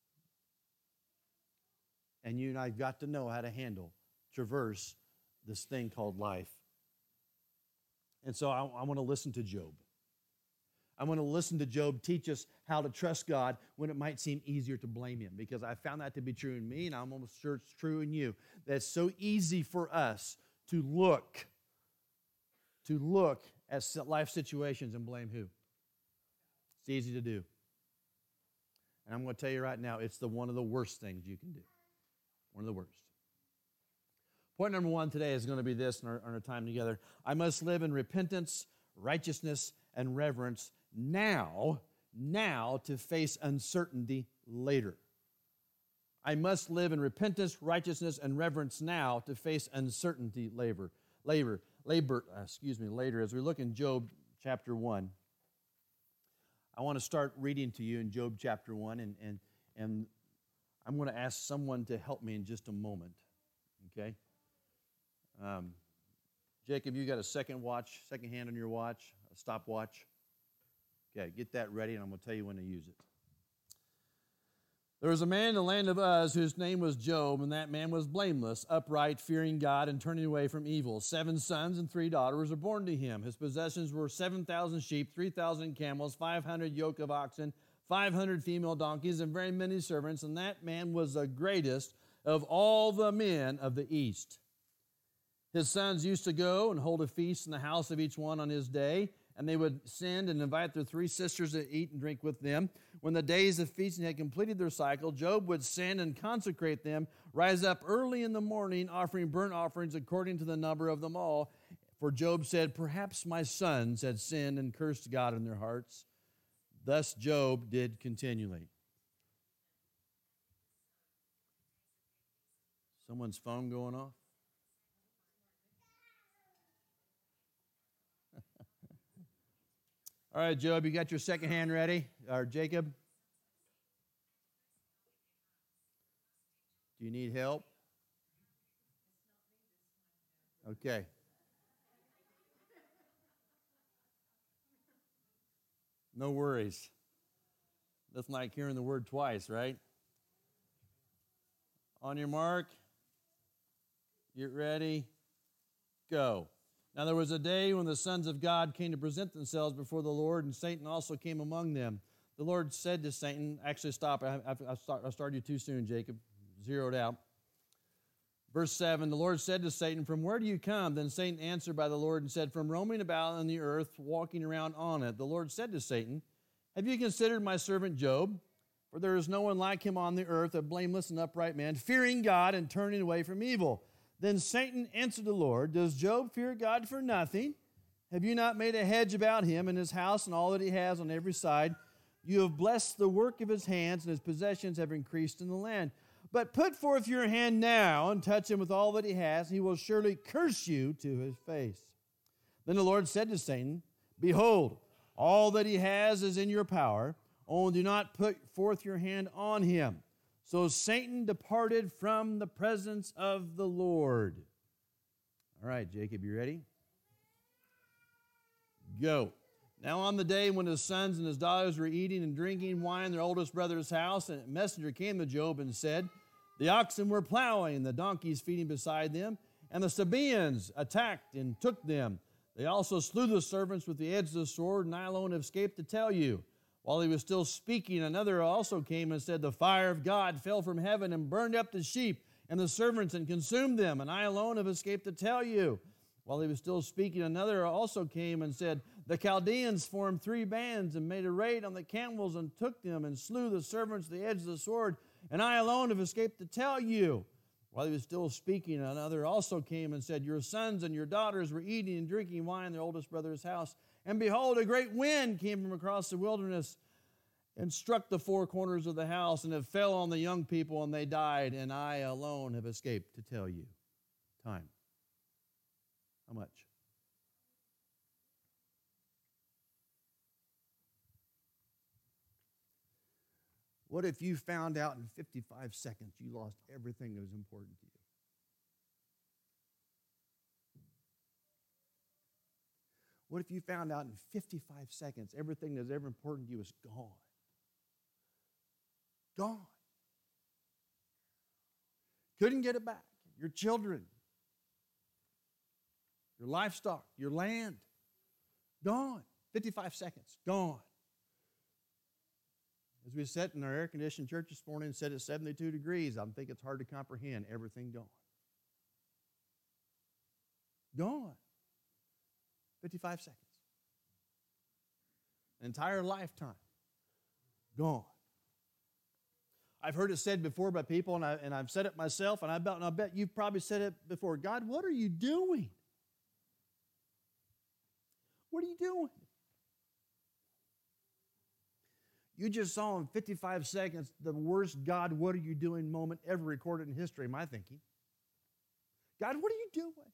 C: And you and I got to know how to handle, traverse this thing called life. And so I, I want to listen to Job. I want to listen to Job teach us how to trust God when it might seem easier to blame him, because I found that to be true in me, and I'm almost sure it's true in you. That it's so easy for us to look, to look at life situations and blame who? It's easy to do. And I'm going to tell you right now, it's the one of the worst things you can do. One of the worst. Point number one today is going to be this in our, in our time together. I must live in repentance, righteousness, and reverence now, now to face uncertainty later. I must live in repentance, righteousness, and reverence now to face uncertainty later. Labor, labor, uh, excuse me, later. As we look in Job chapter one, I want to start reading to you in Job chapter one, and and and I'm going to ask someone to help me in just a moment. Okay. Um, Jacob, you got a second watch, second hand on your watch, a stopwatch? Okay, get that ready, and I'm going to tell you when to use it. There was a man in the land of Uz whose name was Job, and that man was blameless, upright, fearing God, and turning away from evil. Seven sons and three daughters were born to him. His possessions were seven thousand sheep, three thousand camels, five hundred yoke of oxen, five hundred female donkeys, and very many servants, and that man was the greatest of all the men of the East. His sons used to go and hold a feast in the house of each one on his day, and they would send and invite their three sisters to eat and drink with them. When the days of feasting had completed their cycle, Job would send and consecrate them, rise up early in the morning, offering burnt offerings according to the number of them all. For Job said, perhaps my sons had sinned and cursed God in their hearts. Thus Job did continually. Someone's phone going off? All right, Job, you got your second hand ready? Or Jacob? Do you need help? Okay. No worries. That's like hearing the word twice, right? On your mark, get ready, go. Now there was a day when the sons of God came to present themselves before the Lord, and Satan also came among them. The Lord said to Satan, actually stop, I, I, I, start, I started you too soon, Jacob, zeroed out. Verse seven, the Lord said to Satan, from where do you come? Then Satan answered by the Lord and said, from roaming about on the earth, walking around on it. The Lord said to Satan, have you considered my servant Job? For there is no one like him on the earth, a blameless and upright man, fearing God and turning away from evil. Then Satan answered the Lord, does Job fear God for nothing? Have you not made a hedge about him and his house and all that he has on every side? You have blessed the work of his hands, and his possessions have increased in the land. But put forth your hand now and touch him with all that he has, and he will surely curse you to his face. Then the Lord said to Satan, behold, all that he has is in your power, only do not put forth your hand on him. So Satan departed from the presence of the Lord. All right, Jacob, you ready? Go. Now on the day when his sons and his daughters were eating and drinking wine in their oldest brother's house, a messenger came to Job and said, the oxen were plowing, the donkeys feeding beside them, and the Sabaeans attacked and took them. They also slew the servants with the edge of the sword, and I alone have escaped to tell you. While he was still speaking, another also came and said, the fire of God fell from heaven and burned up the sheep and the servants and consumed them, and I alone have escaped to tell you. While he was still speaking, another also came and said, the Chaldeans formed three bands and made a raid on the camels and took them and slew the servants with the edge of the sword, and I alone have escaped to tell you. While he was still speaking, another also came and said, your sons and your daughters were eating and drinking wine in their oldest brother's house, and behold, a great wind came from across the wilderness and struck the four corners of the house, and it fell on the young people, and they died, and I alone have escaped to tell you. Time. How much? What if you found out in fifty-five seconds you lost everything that was important to you? What if you found out in fifty-five seconds everything that's ever important to you is gone? Gone. Couldn't get it back. Your children, your livestock, your land, gone. fifty-five seconds, gone. As we sat in our air-conditioned church this morning and said it's seventy-two degrees, I think it's hard to comprehend. Everything gone. Gone. fifty-five seconds. An entire lifetime. Gone. I've heard it said before by people, and, I, and I've said it myself, and I bet, and I bet you've probably said it before. God, what are you doing? What are you doing? You just saw in fifty-five seconds the worst God, what are you doing moment ever recorded in history, my thinking. God, what are you doing?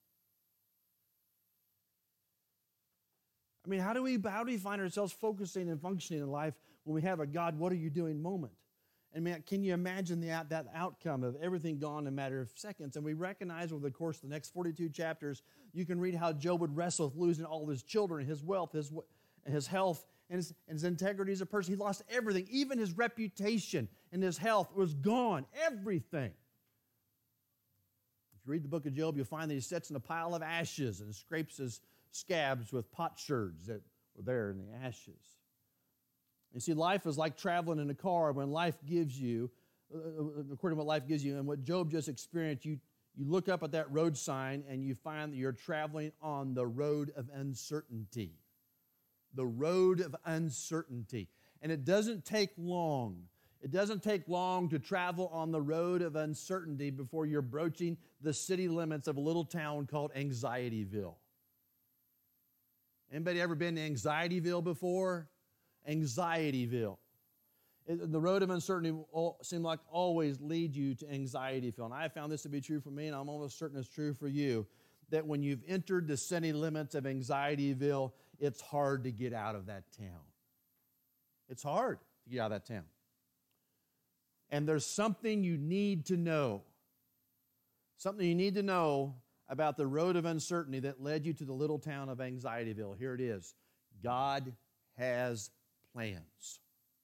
C: I mean, how do we, how do we find ourselves focusing and functioning in life when we have a God, what are you doing moment? And man, can you imagine the, that outcome of everything gone in a matter of seconds? And we recognize over the course of the next forty-two chapters, you can read how Job would wrestle with losing all of his children, his wealth, his, his health, and his, and his integrity as a person. He lost everything. Even his reputation and his health was gone. Everything. If you read the book of Job, you'll find that he sits in a pile of ashes and scrapes his scabs with potsherds that were there in the ashes. You see, life is like traveling in a car. When life gives you, according to what life gives you, and what Job just experienced, you, you look up at that road sign and you find that you're traveling on the road of uncertainty. The road of uncertainty. And it doesn't take long. It doesn't take long to travel on the road of uncertainty before you're broaching the city limits of a little town called Anxietyville. Anybody ever been to Anxietyville before? Anxietyville. It, the road of uncertainty seems like always leads you to Anxietyville. And I have found this to be true for me, and I'm almost certain it's true for you, that when you've entered the city limits of Anxietyville, it's hard to get out of that town. It's hard to get out of that town. And there's something you need to know. Something you need to know about the road of uncertainty that led you to the little town of Anxietyville. Here it is. God has plans.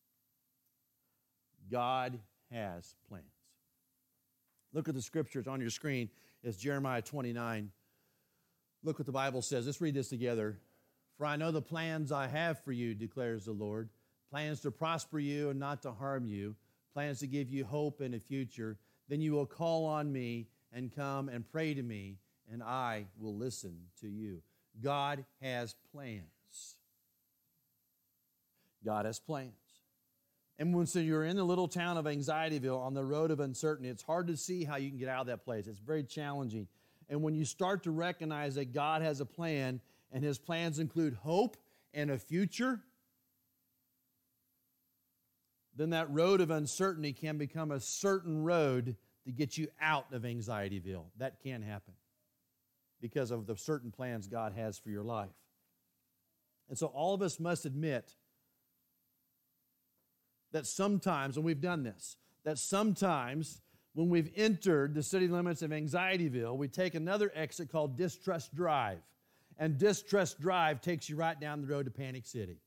C: God has plans. Look at the scriptures on your screen. It's Jeremiah twenty-nine. Look what the Bible says. Let's read this together. For I know the plans I have for you, declares the Lord. Plans to prosper you and not to harm you. Plans to give you hope in a future. Then you will call on me and come and pray to me, and I will listen to you. God has plans. God has plans. And when so you're in the little town of Anxietyville on the road of uncertainty, it's hard to see how you can get out of that place. It's very challenging. And when you start to recognize that God has a plan, and his plans include hope and a future, then that road of uncertainty can become a certain road to get you out of Anxietyville. That can happen because of the certain plans God has for your life. And so all of us must admit that sometimes, and we've done this, that sometimes when we've entered the city limits of Anxietyville, we take another exit called Distrust Drive. And Distrust Drive takes you right down the road to Panic City.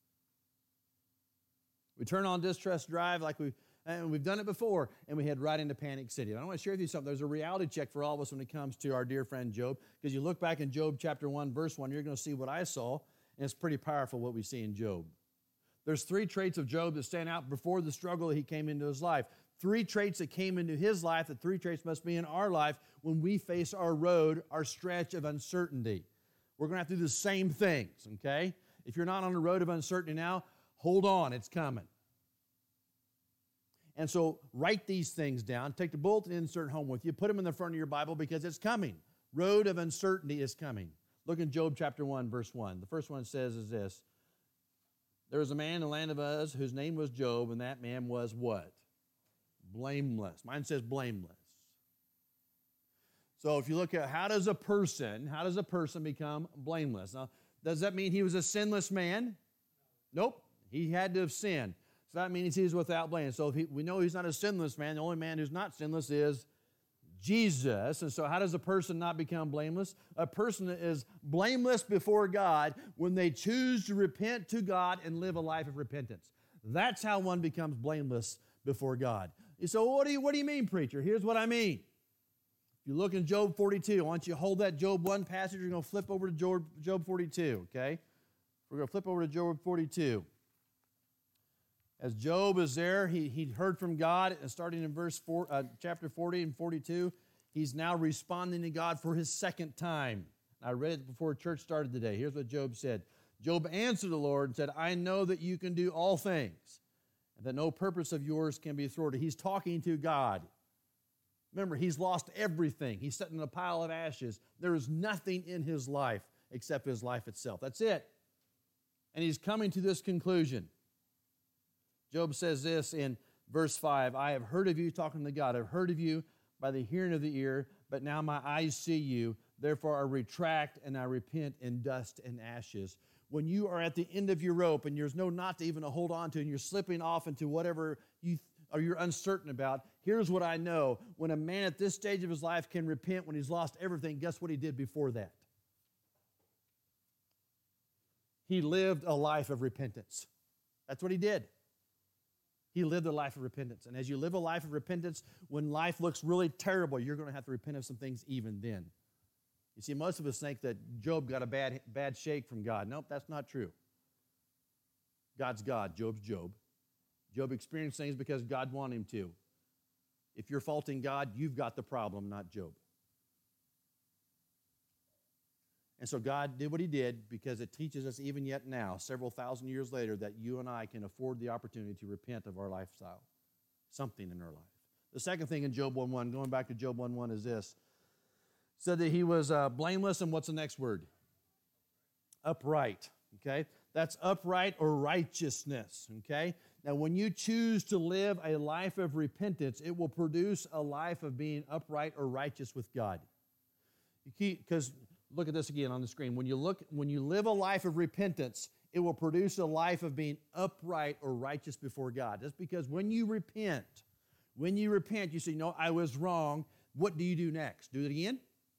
C: We turn on Distrust Drive like we, and we've done it before, and we head right into Panic City. And I want to share with you something. There's a reality check for all of us when it comes to our dear friend Job, because you look back in Job chapter one, verse one, you're going to see what I saw, and it's pretty powerful what we see in Job. There's three traits of Job that stand out before the struggle that he came into his life. Three traits that came into his life, the three traits must be in our life when we face our road, our stretch of uncertainty. We're going to have to do the same things, okay? If you're not on the road of uncertainty now, hold on, it's coming. And so write these things down. Take the bulletin insert home with you. Put them in the front of your Bible because it's coming. Road of uncertainty is coming. Look in Job chapter one, verse one. The first one says is this. There was a man in the land of Uz whose name was Job, and that man was what? Blameless. Mine says blameless. So if you look at how does a person, how does a person become blameless? Now, does that mean he was a sinless man? Nope. He had to have sinned. So that means he was without blame. So if he, we know he's not a sinless man, the only man who's not sinless is
A: Jesus. And so how does a person not become blameless? A person is blameless before God when they choose to repent to God and live a life of repentance. That's how one becomes blameless before God. You say, well, what do you, what do you mean, preacher? Here's what I mean. If you look in Job forty-two, I want you to hold that Job one passage. You're going to flip over to Job, Job forty-two, okay? We're going to flip over to Job forty-two. As Job is there, he, he heard from God, and starting in verse four, uh, chapter forty and forty-two, he's now responding to God for his second time. I read it before church started today. Here's what Job said. Job answered the Lord and said, I know that you can do all things, and that no purpose of yours can be thwarted. He's talking to God. Remember, he's lost everything. He's sitting in a pile of ashes. There is nothing in his life except his life itself. That's it. And he's coming to this conclusion. Job says this in verse five, I have heard of you, talking to God, I've heard of you by the hearing of the ear, but now my eyes see you. Therefore I retract and I repent in dust and ashes. When you are at the end of your rope and there's no knot to even to hold on to and you're slipping off into whatever you or you're uncertain about, here's what I know. When a man at this stage of his life can repent when he's lost everything, guess what he did before that? He lived a life of repentance. That's what he did. He lived a life of repentance. And as you live a life of repentance, when life looks really terrible, you're going to have to repent of some things even then. You see, most of us think that Job got a bad, bad shake from God. Nope, that's not true. God's God, Job's Job. Job experienced things because God wanted him to. If you're faulting God, you've got the problem, not Job. And so God did what he did because it teaches us even yet now, several thousand years later, that you and I can afford the opportunity to repent of our lifestyle, something in our life. The second thing in Job one one, going back to Job one one, is this. It said that he was uh, blameless, and what's the next word? Upright, okay? That's upright or righteousness, okay? Now, when you choose to live a life of repentance, it will produce a life of being upright or righteous with God. You keep, because look at this again on the screen. When you look, when you live a life of repentance, it will produce a life of being upright or righteous before God. That's because when you repent, when you repent, you say, no, I was wrong. What do you do next? Do it again?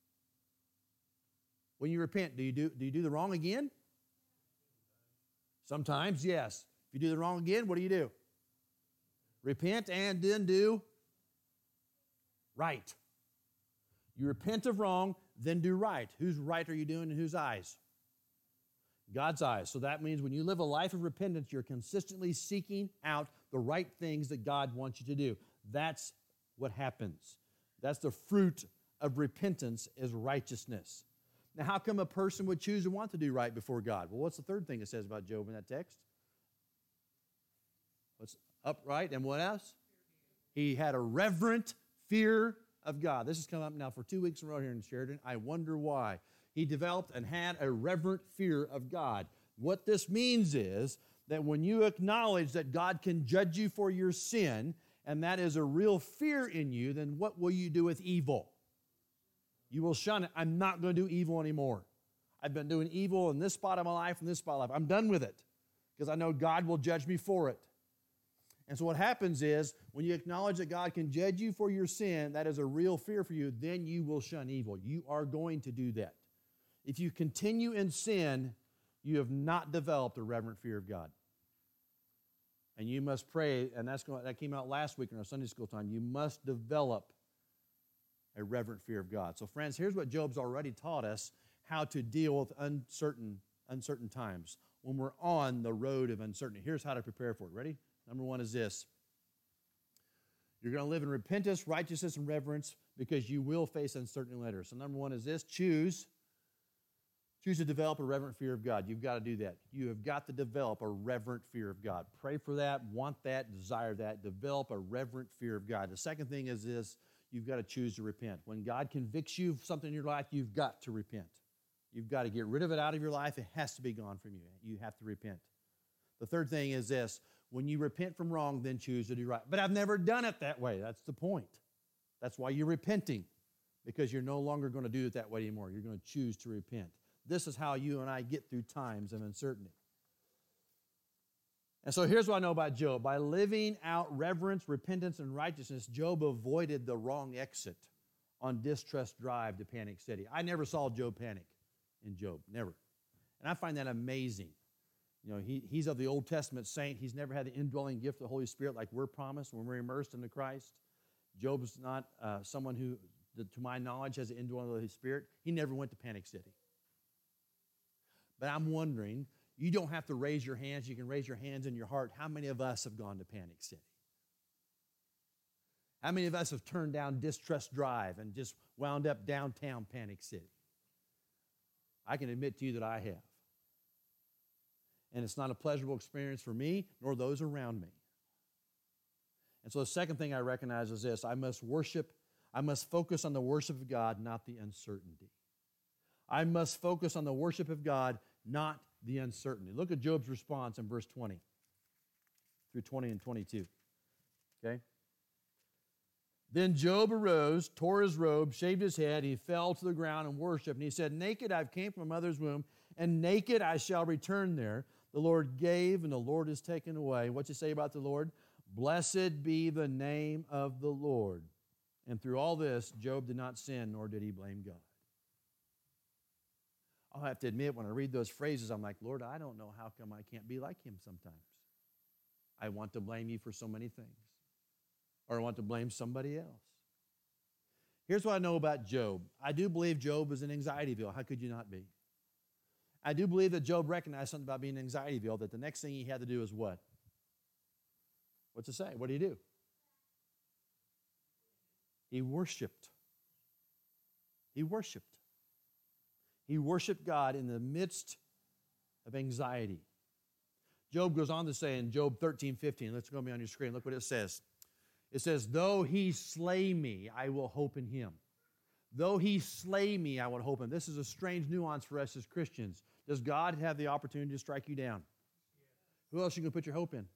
A: When you repent, do you do, do you do the wrong again? Sometimes, yes. If you do the wrong again, what do you do? Repent and then do right. You repent of wrong, then do right. Whose right are you doing in whose eyes? God's eyes. So that means when you live a life of repentance, you're consistently seeking out the right things that God wants you to do. That's what happens. That's the fruit of repentance, is righteousness. Now, how come a person would choose and want to do right before God? Well, what's the third thing it says about Job in that text? What's upright and what else? He had a reverent fear of God. This has come up now for two weeks in a row here in Sheridan. I wonder why. He developed and had a reverent fear of God. What this means is that when you acknowledge that God can judge you for your sin, and that is a real fear in you, then what will you do with evil? You will shun it. I'm not going to do evil anymore. I've been doing evil in this spot of my life and this spot of my life. I'm done with it because I know God will judge me for it. And so what happens is when you acknowledge that God can judge you for your sin, that is a real fear for you, then you will shun evil. You are going to do that. If you continue in sin, you have not developed a reverent fear of God. And you must pray, and that's going, that came out last week in our Sunday school time. You must develop a reverent fear of God. So friends, here's what Job's already taught us, how to deal with uncertain, uncertain times when we're on the road of uncertainty. Here's how to prepare for it. Ready? Number one is this. You're going to live in repentance, righteousness, and reverence because you will face uncertainty later. So number one is this. Choose. Choose to develop a reverent fear of God. You've got to do that. You have got to develop a reverent fear of God. Pray for that, want that, desire that. Develop a reverent fear of God. The second thing is this. You've got to choose to repent. When God convicts you of something in your life, you've got to repent. You've got to get rid of it out of your life. It has to be gone from you. You have to repent. The third thing is this. When you repent from wrong, then choose to do right. But I've never done it that way. That's the point. That's why you're repenting, because you're no longer going to do it that way anymore. You're going to choose to repent. This is how you and I get through times of uncertainty. And so here's what I know about Job. By living out reverence, repentance, and righteousness, Job avoided the wrong exit on distrust drive to Panic City. I never saw Job panic in Job, never. And I find that amazing. You know, he, he's of the Old Testament saint. He's never had the indwelling gift of the Holy Spirit like we're promised when we're immersed into Christ. Job's not uh, someone who, to my knowledge, has the indwelling of the Holy Spirit. He never went to Panic City. But I'm wondering, you don't have to raise your hands. You can raise your hands in your heart. How many of us have gone to Panic City? How many of us have turned down Distrust Drive and just wound up downtown Panic City? I can admit to you that I have. And it's not a pleasurable experience for me nor those around me. And so the second thing I recognize is this: I must worship, I must focus on the worship of God, not the uncertainty. I must focus on the worship of God, not the uncertainty. Look at Job's response in verse twenty through twenty and twenty-two. Okay? Then Job arose, tore his robe, shaved his head, he fell to the ground and worshiped. And he said, naked I've came from my mother's womb, and naked I shall return there. The Lord gave, and the Lord has taken away. What's it say about the Lord? Blessed be the name of the Lord. And through all this, Job did not sin, nor did he blame God. I'll have to admit, when I read those phrases, I'm like, Lord, I don't know how come I can't be like him sometimes. I want to blame you for so many things. Or I want to blame somebody else. Here's what I know about Job. I do believe Job was in Anxietyville. How could you not be? I do believe that Job recognized something about being in Anxietyville, that the next thing he had to do is what? What's it say? What did he do? He worshiped. He worshiped. He worshiped God in the midst of anxiety. Job goes on to say in Job thirteen fifteen, let's go be on your screen, look what it says. It says, though he slay me, I will hope in him. Though he slay me, I will hope in him. This is a strange nuance for us as Christians. Does God have the opportunity to strike you down? Yes. Who else are you going to put your hope in?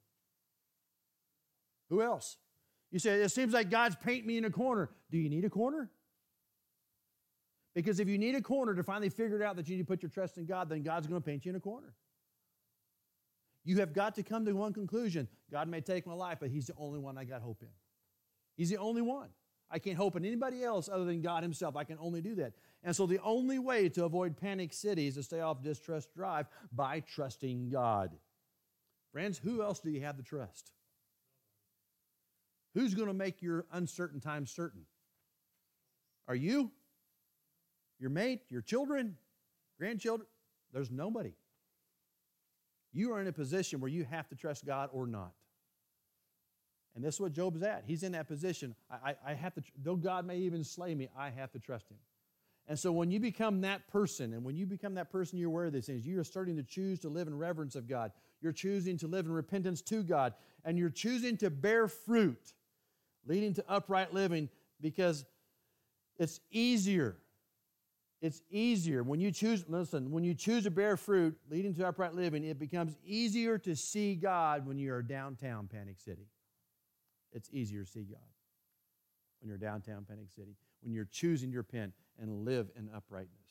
A: Who else? You say, it seems like God's painting me in a corner. Do you need a corner? Because if you need a corner to finally figure it out that you need to put your trust in God, then God's going to paint you in a corner. You have got to come to one conclusion. God may take my life, but he's the only one I got hope in. He's the only one. I can't hope in anybody else other than God himself. I can only do that. And so the only way to avoid Panic City is to stay off Distrust Drive by trusting God. Friends, who else do you have to trust? Who's going to make your uncertain times certain? Are you? Your mate? Your children? Grandchildren? There's nobody. You are in a position where you have to trust God or not. And this is what Job's at. He's in that position. I, I, I have to, though God may even slay me, I have to trust him. And so when you become that person, and when you become that person, you're aware of these things, you are starting to choose to live in reverence of God. You're choosing to live in repentance to God. And you're choosing to bear fruit, leading to upright living, because it's easier. It's easier. When you choose, listen, when you choose to bear fruit, leading to upright living, it becomes easier to see God when you are downtown Panic City. It's easier to see God when you're downtown Panic City, when you're choosing to repent and live in uprightness.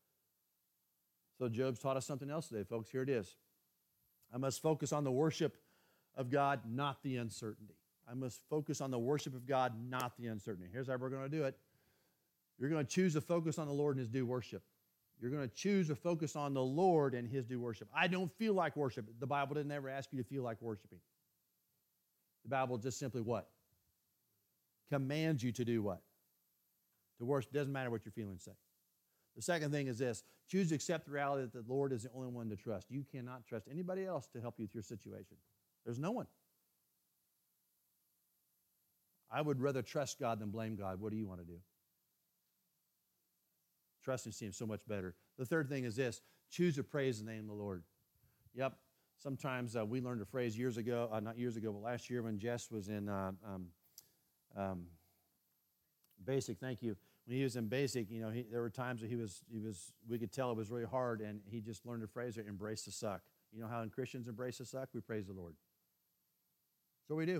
A: So Job's taught us something else today, folks. Here it is. I must focus on the worship of God, not the uncertainty. I must focus on the worship of God, not the uncertainty. Here's how we're going to do it. You're going to choose to focus on the Lord and his due worship. You're going to choose to focus on the Lord and his due worship. I don't feel like worship. The Bible didn't ever ask you to feel like worshiping. The Bible just simply what? Commands you to do what? To worship. Doesn't matter what your feelings say. The second thing is this. Choose to accept the reality that the Lord is the only one to trust. You cannot trust anybody else to help you with your situation. There's no one. I would rather trust God than blame God. What do you want to do? Trusting seems so much better. The third thing is this. Choose to praise the name of the Lord. Yep. Sometimes uh, we learned a phrase years ago, uh, not years ago, but last year when Jess was in uh, um, um, basic, thank you. When he was in basic, you know, he, there were times that he was, he was, we could tell it was really hard, and he just learned a phrase, embrace the suck. You know how in Christians embrace the suck? We praise the Lord. So we do.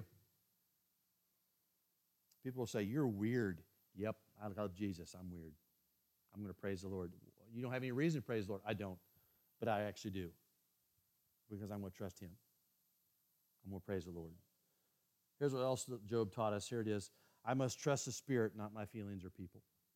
A: People will say, you're weird. Yep, I love Jesus. I'm weird. I'm going to praise the Lord. You don't have any reason to praise the Lord. I don't, but I actually do. Because I'm going to trust him. I'm going to praise the Lord. Here's what else Job taught us. Here it is. I must trust the Spirit, not my feelings or people.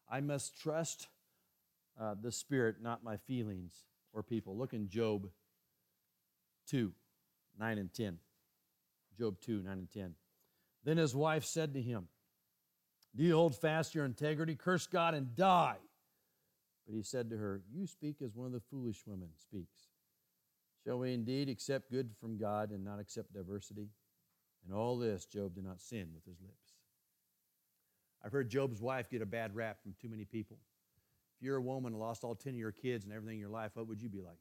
A: I must trust uh, the Spirit, not my feelings or people. Look in Job two, nine and ten. Job two, nine and ten. Then his wife said to him, do you hold fast your integrity? Curse God and die. But he said to her, you speak as one of the foolish women speaks. Shall we indeed accept good from God and not accept diversity? And all this, Job did not sin with his lips. I've heard Job's wife get a bad rap from too many people. If you're a woman and lost all ten of your kids and everything in your life, what would you be like?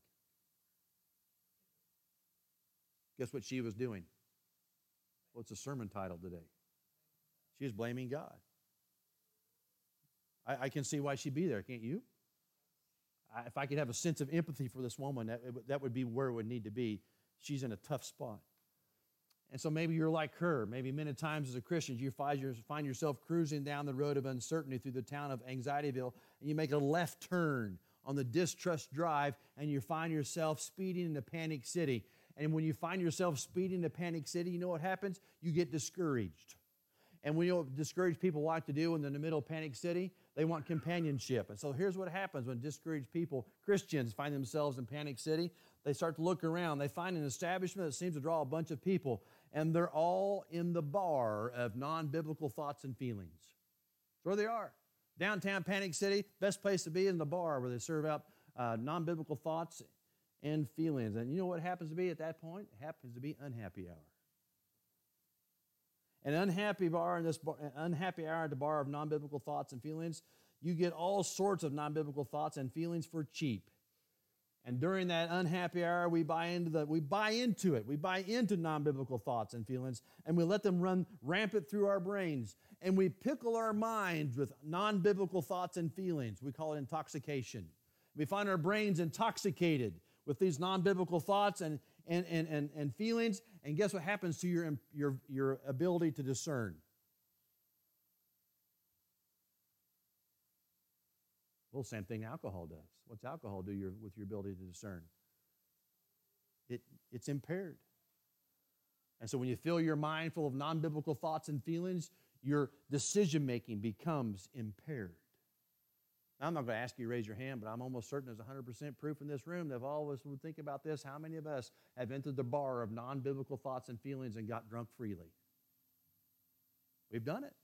A: Guess what she was doing? What's the sermon title today? She was blaming God. I, I can see why she'd be there, can't you? I, if I could have a sense of empathy for this woman, that, that would be where it would need to be. She's in a tough spot. And so maybe you're like her. Maybe many times as a Christian, you find yourself cruising down the road of uncertainty through the town of Anxietyville, and you make a left turn on the Distrust Drive, and you find yourself speeding into Panic City. And when you find yourself speeding into Panic City, you know what happens? You get discouraged. And we know what discouraged people like to do when they're in the middle of Panic City? They want companionship. And so here's what happens when discouraged people, Christians, find themselves in Panic City. They start to look around. They find an establishment that seems to draw a bunch of people, and they're all in the bar of non-biblical thoughts and feelings. That's where they are. Downtown Panic City, best place to be is in the bar where they serve out uh, non-biblical thoughts and feelings. And you know what happens to be at that point? It happens to be unhappy hour. An unhappy bar in this bar, an unhappy hour at the bar of non-biblical thoughts and feelings, you get all sorts of non-biblical thoughts and feelings for cheap. And during that unhappy hour, we buy into the we buy into it. We buy into non-biblical thoughts and feelings, and we let them run rampant through our brains. And we pickle our minds with non-biblical thoughts and feelings. We call it intoxication. We find our brains intoxicated with these non-biblical thoughts and, and, and, and, and feelings, and guess what happens to your, your, your ability to discern? Well, same thing alcohol does. What's alcohol do your, with your ability to discern? It, it's impaired. And so when you fill your mind full of non-biblical thoughts and feelings, your decision-making becomes impaired. Now, I'm not going to ask you to raise your hand, but I'm almost certain there's one hundred percent proof in this room that if all of us would think about this, how many of us have entered the bar of non-biblical thoughts and feelings and got drunk freely? We've done it.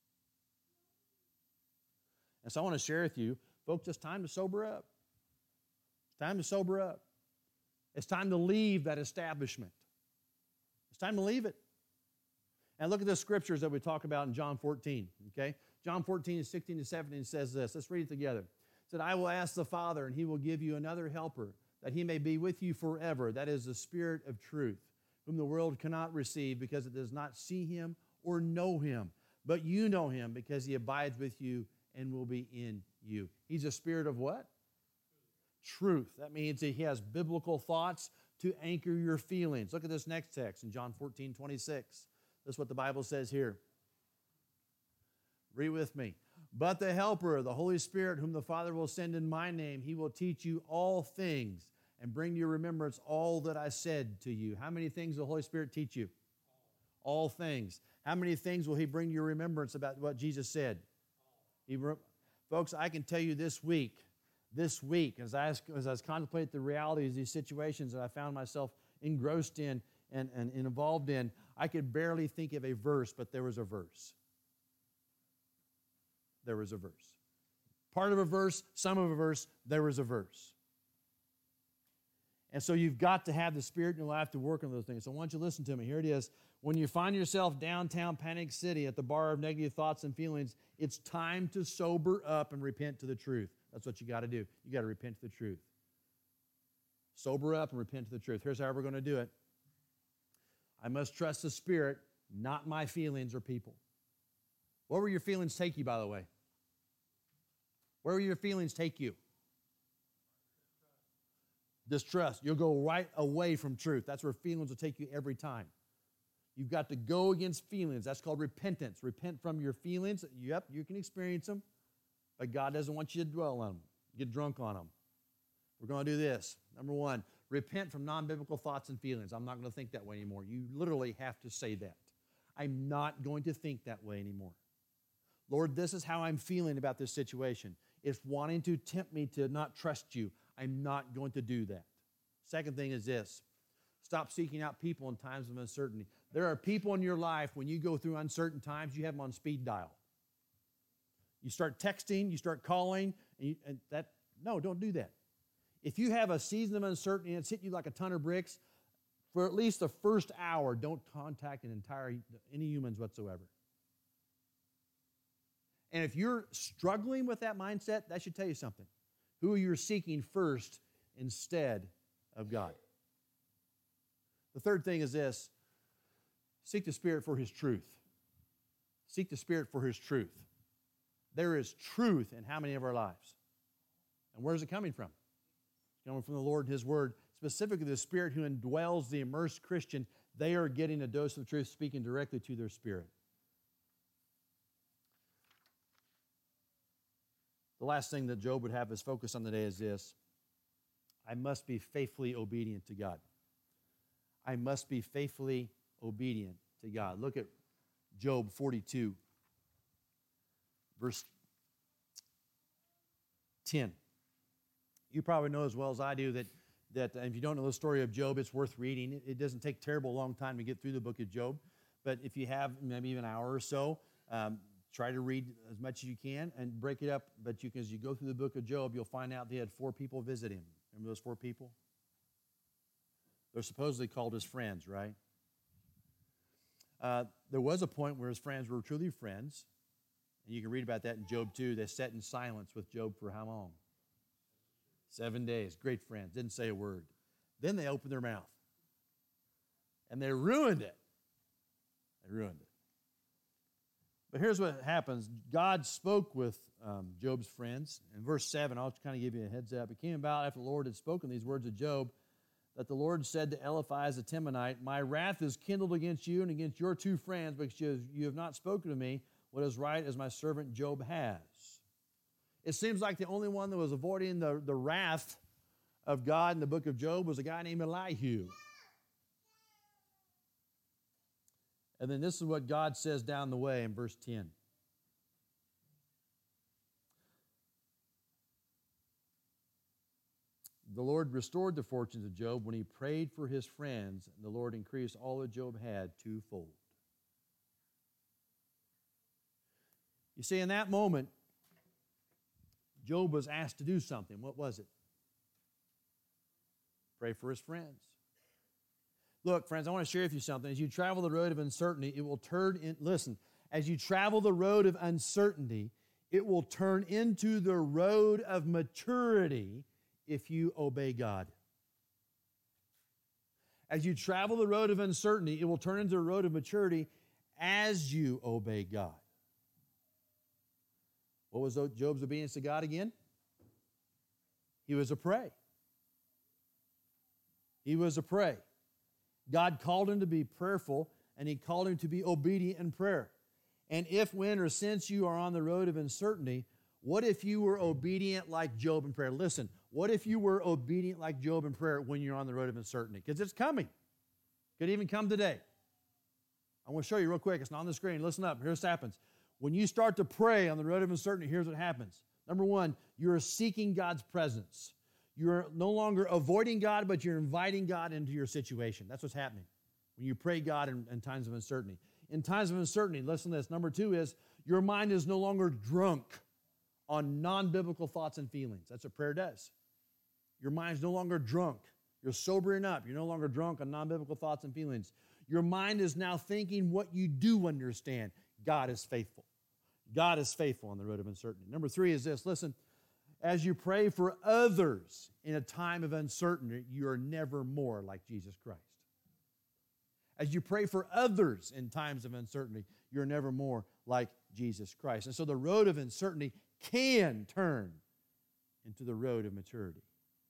A: And so I want to share with you, folks, it's time to sober up. It's time to sober up. It's time to leave that establishment. It's time to leave it. And look at the scriptures that we talk about in John fourteen, okay? John fourteen, sixteen to seventeen says this. Let's read it together. It said, I will ask the Father, and he will give you another helper, that he may be with you forever. That is the Spirit of truth, whom the world cannot receive because it does not see him or know him. But you know him because he abides with you and will be in you. He's a spirit of what? Truth. That means that he has biblical thoughts to anchor your feelings. Look at this next text in John fourteen, twenty-six. This is what the Bible says here. Read with me. But the Helper, the Holy Spirit, whom the Father will send in my name, he will teach you all things and bring to your remembrance all that I said to you. How many things will the Holy Spirit teach you? All, all things. How many things will he bring to your remembrance about what Jesus said? He, folks, I can tell you this week, this week, as I, as I was contemplating the realities of these situations that I found myself engrossed in and, and, and involved in, I could barely think of a verse, but there was a verse. There was a verse. Part of a verse, some of a verse, there was a verse. And so you've got to have the Spirit in your life to work on those things. So why don't you listen to me? Here it is. When you find yourself downtown Panic City at the bar of negative thoughts and feelings, it's time to sober up and repent to the truth. That's what you got to do. You got to repent to the truth. Sober up and repent to the truth. Here's how we're going to do it. I must trust the Spirit, not my feelings or people. Where will your feelings take you, by the way? Where will your feelings take you? Distrust. You'll go right away from truth. That's where feelings will take you every time. You've got to go against feelings. That's called repentance. Repent from your feelings. Yep, you can experience them, but God doesn't want you to dwell on them, get drunk on them. We're going to do this. Number one, repent from non-biblical thoughts and feelings. I'm not going to think that way anymore. You literally have to say that. I'm not going to think that way anymore. Lord, this is how I'm feeling about this situation. It's wanting to tempt me to not trust you. I'm not going to do that. Second thing is this. Stop seeking out people in times of uncertainty. There are people in your life, when you go through uncertain times, you have them on speed dial. You start texting, you start calling, and, you, and that, no, don't do that. If you have a season of uncertainty and it's hitting you like a ton of bricks, for at least the first hour, don't contact an entire, any humans whatsoever. And if you're struggling with that mindset, that should tell you something. Who you're seeking first instead of God. The third thing is this. Seek the Spirit for His truth. Seek the Spirit for His truth. There is truth in how many of our lives? And where is it coming from? It's coming from the Lord and His Word. Specifically, the Spirit who indwells the immersed Christian, they are getting a dose of truth speaking directly to their spirit. The last thing that Job would have his focus on today is this. I must be faithfully obedient to God. I must be faithfully obedient to God. Look at Job forty-two, verse ten. You probably know as well as I do that, that if you don't know the story of Job, it's worth reading. It, it doesn't take terrible long time to get through the book of Job. But if you have maybe even an hour or so, um, try to read as much as you can and break it up. But you can, as you go through the book of Job, you'll find out they had four people visit him. Remember those four people? They're supposedly called his friends, right? Uh, there was a point where his friends were truly friends. And you can read about that in Job two. They sat in silence with Job for how long? Seven days. Great friends. Didn't say a word. Then they opened their mouth. And they ruined it. They ruined it. But here's what happens. God spoke with um, Job's friends. In verse seven, I'll kind of give you a heads up. It came about after the Lord had spoken these words of Job that the Lord said to Eliphaz the Temanite, my wrath is kindled against you and against your two friends because you have not spoken to me what is right as my servant Job has. It seems like the only one that was avoiding the, the wrath of God in the book of Job was a guy named Elihu. And then this is what God says down the way in verse ten. The Lord restored the fortunes of Job when he prayed for his friends, and the Lord increased all that Job had twofold. You see, in that moment, Job was asked to do something. What was it? Pray for his friends. Look, friends, I want to share with you something. As you travel the road of uncertainty, it will turn in, listen, as you travel the road of uncertainty, it will turn into the road of maturity if you obey God. As you travel the road of uncertainty, it will turn into a road of maturity as you obey God. What was Job's obedience to God again? He was a pray. He was a pray. God called him to be prayerful, and He called him to be obedient in prayer. And if, when, or since you are on the road of uncertainty, what if you were obedient like Job in prayer? Listen, what if you were obedient like Job in prayer when you're on the road of uncertainty? Because it's coming. Could even come today. I want to show you real quick. It's not on the screen. Listen up. Here's what happens. When you start to pray on the road of uncertainty, here's what happens. Number one, you're seeking God's presence. You're no longer avoiding God, but you're inviting God into your situation. That's what's happening when you pray God in, in times of uncertainty. In times of uncertainty, listen to this. Number two is your mind is no longer drunk on non-biblical thoughts and feelings. That's what prayer does. Your mind's no longer drunk. You're sobering up. You're no longer drunk on non-biblical thoughts and feelings. Your mind is now thinking what you do understand. God is faithful. God is faithful on the road of uncertainty. Number three is this. Listen, as you pray for others in a time of uncertainty, you are never more like Jesus Christ. As you pray for others in times of uncertainty, you're never more like Jesus Christ. And so the road of uncertainty can turn into the road of maturity.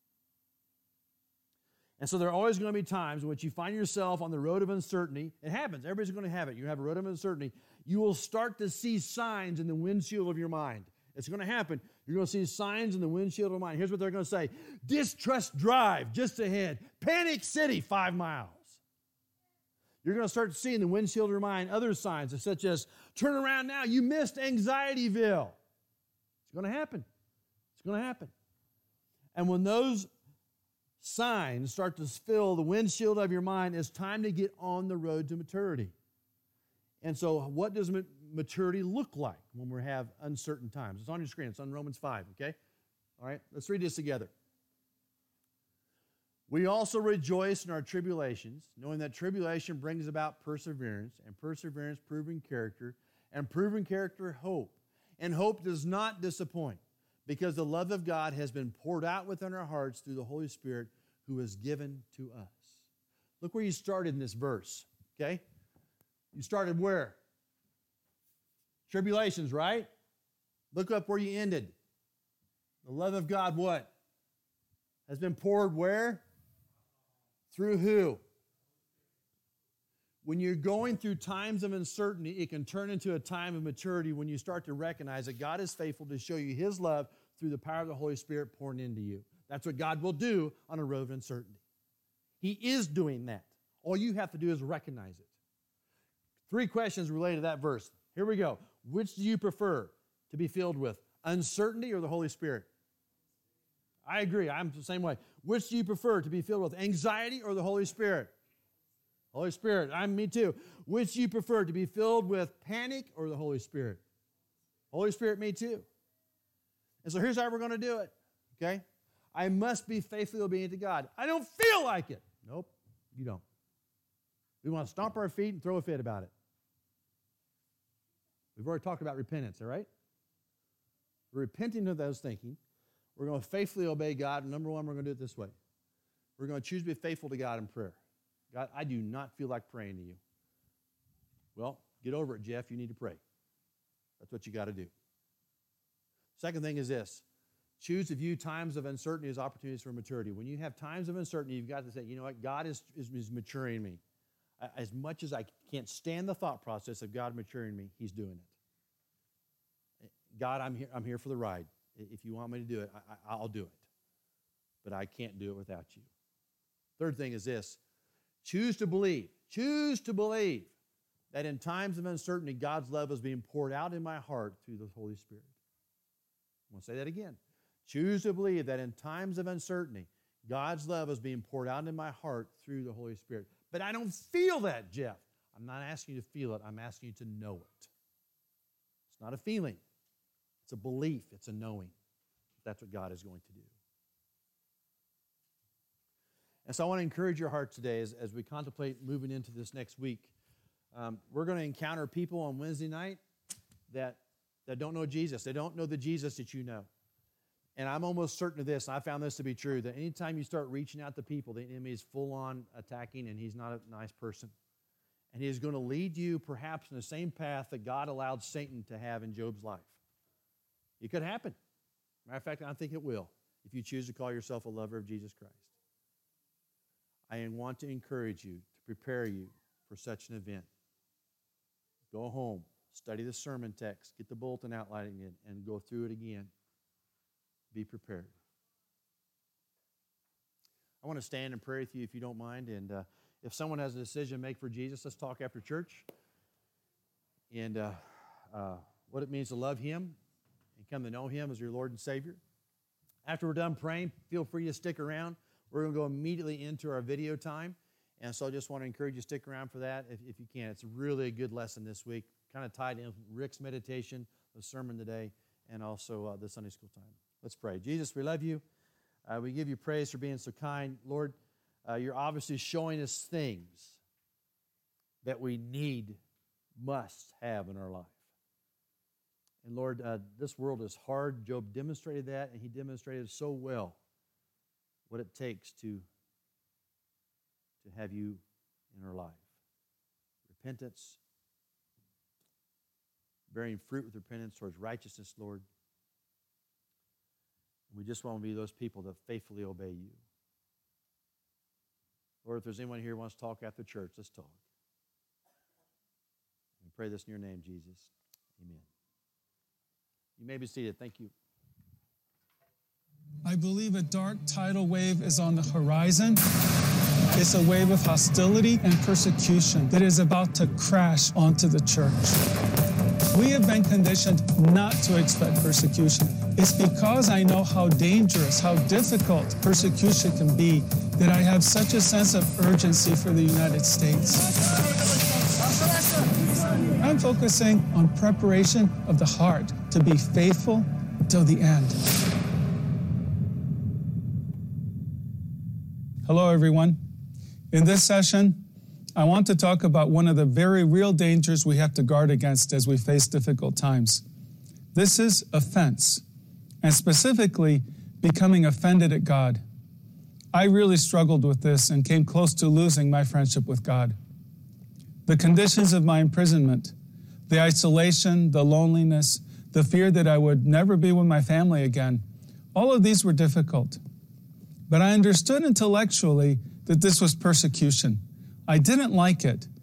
A: And so there are always going to be times in which you find yourself on the road of uncertainty. It happens. Everybody's going to have it. You have a road of uncertainty. You will start to see signs in the windshield of your mind. It's going to happen. You're going to see signs in the windshield of your mind. Here's what they're going to say. Distrust Drive, just ahead. Panic City, five miles. You're going to start seeing the windshield of your mind other signs such as, turn around now, you missed Anxietyville. It's going to happen. It's going to happen. And when those signs start to fill the windshield of your mind, it's time to get on the road to maturity. And so what does maturity look like when we have uncertain times? It's on your screen. It's on Romans five, okay? All right, let's read this together. We also rejoice in our tribulations, knowing that tribulation brings about perseverance, and perseverance proven character, and proven character hope. And hope does not disappoint, because the love of God has been poured out within our hearts through the Holy Spirit who is given to us. Look where you started in this verse, okay? You started where? Tribulations, right? Look up where you ended. The love of God, what? Has been poured where? Through who? When you're going through times of uncertainty, it can turn into a time of maturity when you start to recognize that God is faithful to show you His love through the power of the Holy Spirit pouring into you. That's what God will do on a road of uncertainty. He is doing that. All you have to do is recognize it. Three questions related to that verse. Here we go. Which do you prefer to be filled with? Uncertainty or the Holy Spirit? I agree. I'm the same way. Which do you prefer to be filled with? Anxiety or the Holy Spirit? Holy Spirit. I'm me too. Which do you prefer to be filled with panic or the Holy Spirit? Holy Spirit, me too. And so here's how we're going to do it. Okay? I must be faithfully obedient to God. I don't feel like it. Nope, you don't. We want to stomp our feet and throw a fit about it. We've already talked about repentance, all right? We're repenting of those thinking. We're going to faithfully obey God. And number one, we're going to do it this way. We're going to choose to be faithful to God in prayer. God, I do not feel like praying to you. Well, get over it, Jeff. You need to pray. That's what you got to do. Second thing is this. Choose to view times of uncertainty as opportunities for maturity. When you have times of uncertainty, you've got to say, you know what? God is, is, is maturing me. As much as I can't stand the thought process of God maturing me, He's doing it. God, I'm here, I'm here for the ride. If you want me to do it, I, I'll do it. But I can't do it without you. Third thing is this. Choose to believe. Choose to believe that in times of uncertainty, God's love is being poured out in my heart through the Holy Spirit. I'm going to say that again. Choose to believe that in times of uncertainty, God's love is being poured out in my heart through the Holy Spirit. But I don't feel that, Jeff. I'm not asking you to feel it. I'm asking you to know it. It's not a feeling. It's a belief. It's a knowing. That's what God is going to do. And so I want to encourage your heart today as, as we contemplate moving into this next week. Um, we're going to encounter people on Wednesday night that, that don't know Jesus. They don't know the Jesus that you know. And I'm almost certain of this, and I found this to be true, that anytime you start reaching out to people, the enemy is full-on attacking, and he's not a nice person. And he is going to lead you perhaps in the same path that God allowed Satan to have in Job's life. It could happen. Matter of fact, I think it will, if you choose to call yourself a lover of Jesus Christ. I want to encourage you, to prepare you for such an event. Go home, study the sermon text, get the bulletin outlining it, and go through it again. Be prepared. I want to stand and pray with you if you don't mind. And uh, if someone has a decision to make for Jesus, let's talk after church. And uh, uh, what it means to love Him and come to know Him as your Lord and Savior. After we're done praying, feel free to stick around. We're going to go immediately into our video time. And so I just want to encourage you to stick around for that if, if you can. It's really a good lesson this week, kind of tied in with Rick's meditation, the sermon today, and also uh, the Sunday school time. Let's pray. Jesus, we love you. Uh, we give you praise for being so kind. Lord, uh, you're obviously showing us things that we need, must have in our life. And Lord, uh, this world is hard. Job demonstrated that, and he demonstrated so well what it takes to, to have you in our life. Repentance, bearing fruit with repentance towards righteousness, Lord. We just want to be those people that faithfully obey you. Lord, if there's anyone here who wants to talk after church, let's talk. We pray this in your name, Jesus. Amen. You may be seated. Thank you.
D: I believe a dark tidal wave is on the horizon. It's a wave of hostility and persecution that is about to crash onto the church. We have been conditioned not to expect persecution. It's because I know how dangerous, how difficult persecution can be that I have such a sense of urgency for the United States. I'm focusing on preparation of the heart to be faithful till the end. Hello, everyone. In this session, I want to talk about one of the very real dangers we have to guard against as we face difficult times. This is offense, and specifically, becoming offended at God. I really struggled with this and came close to losing my friendship with God. The conditions of my imprisonment, the isolation, the loneliness, the fear that I would never be with my family again, all of these were difficult. But I understood intellectually that this was persecution. I didn't like it,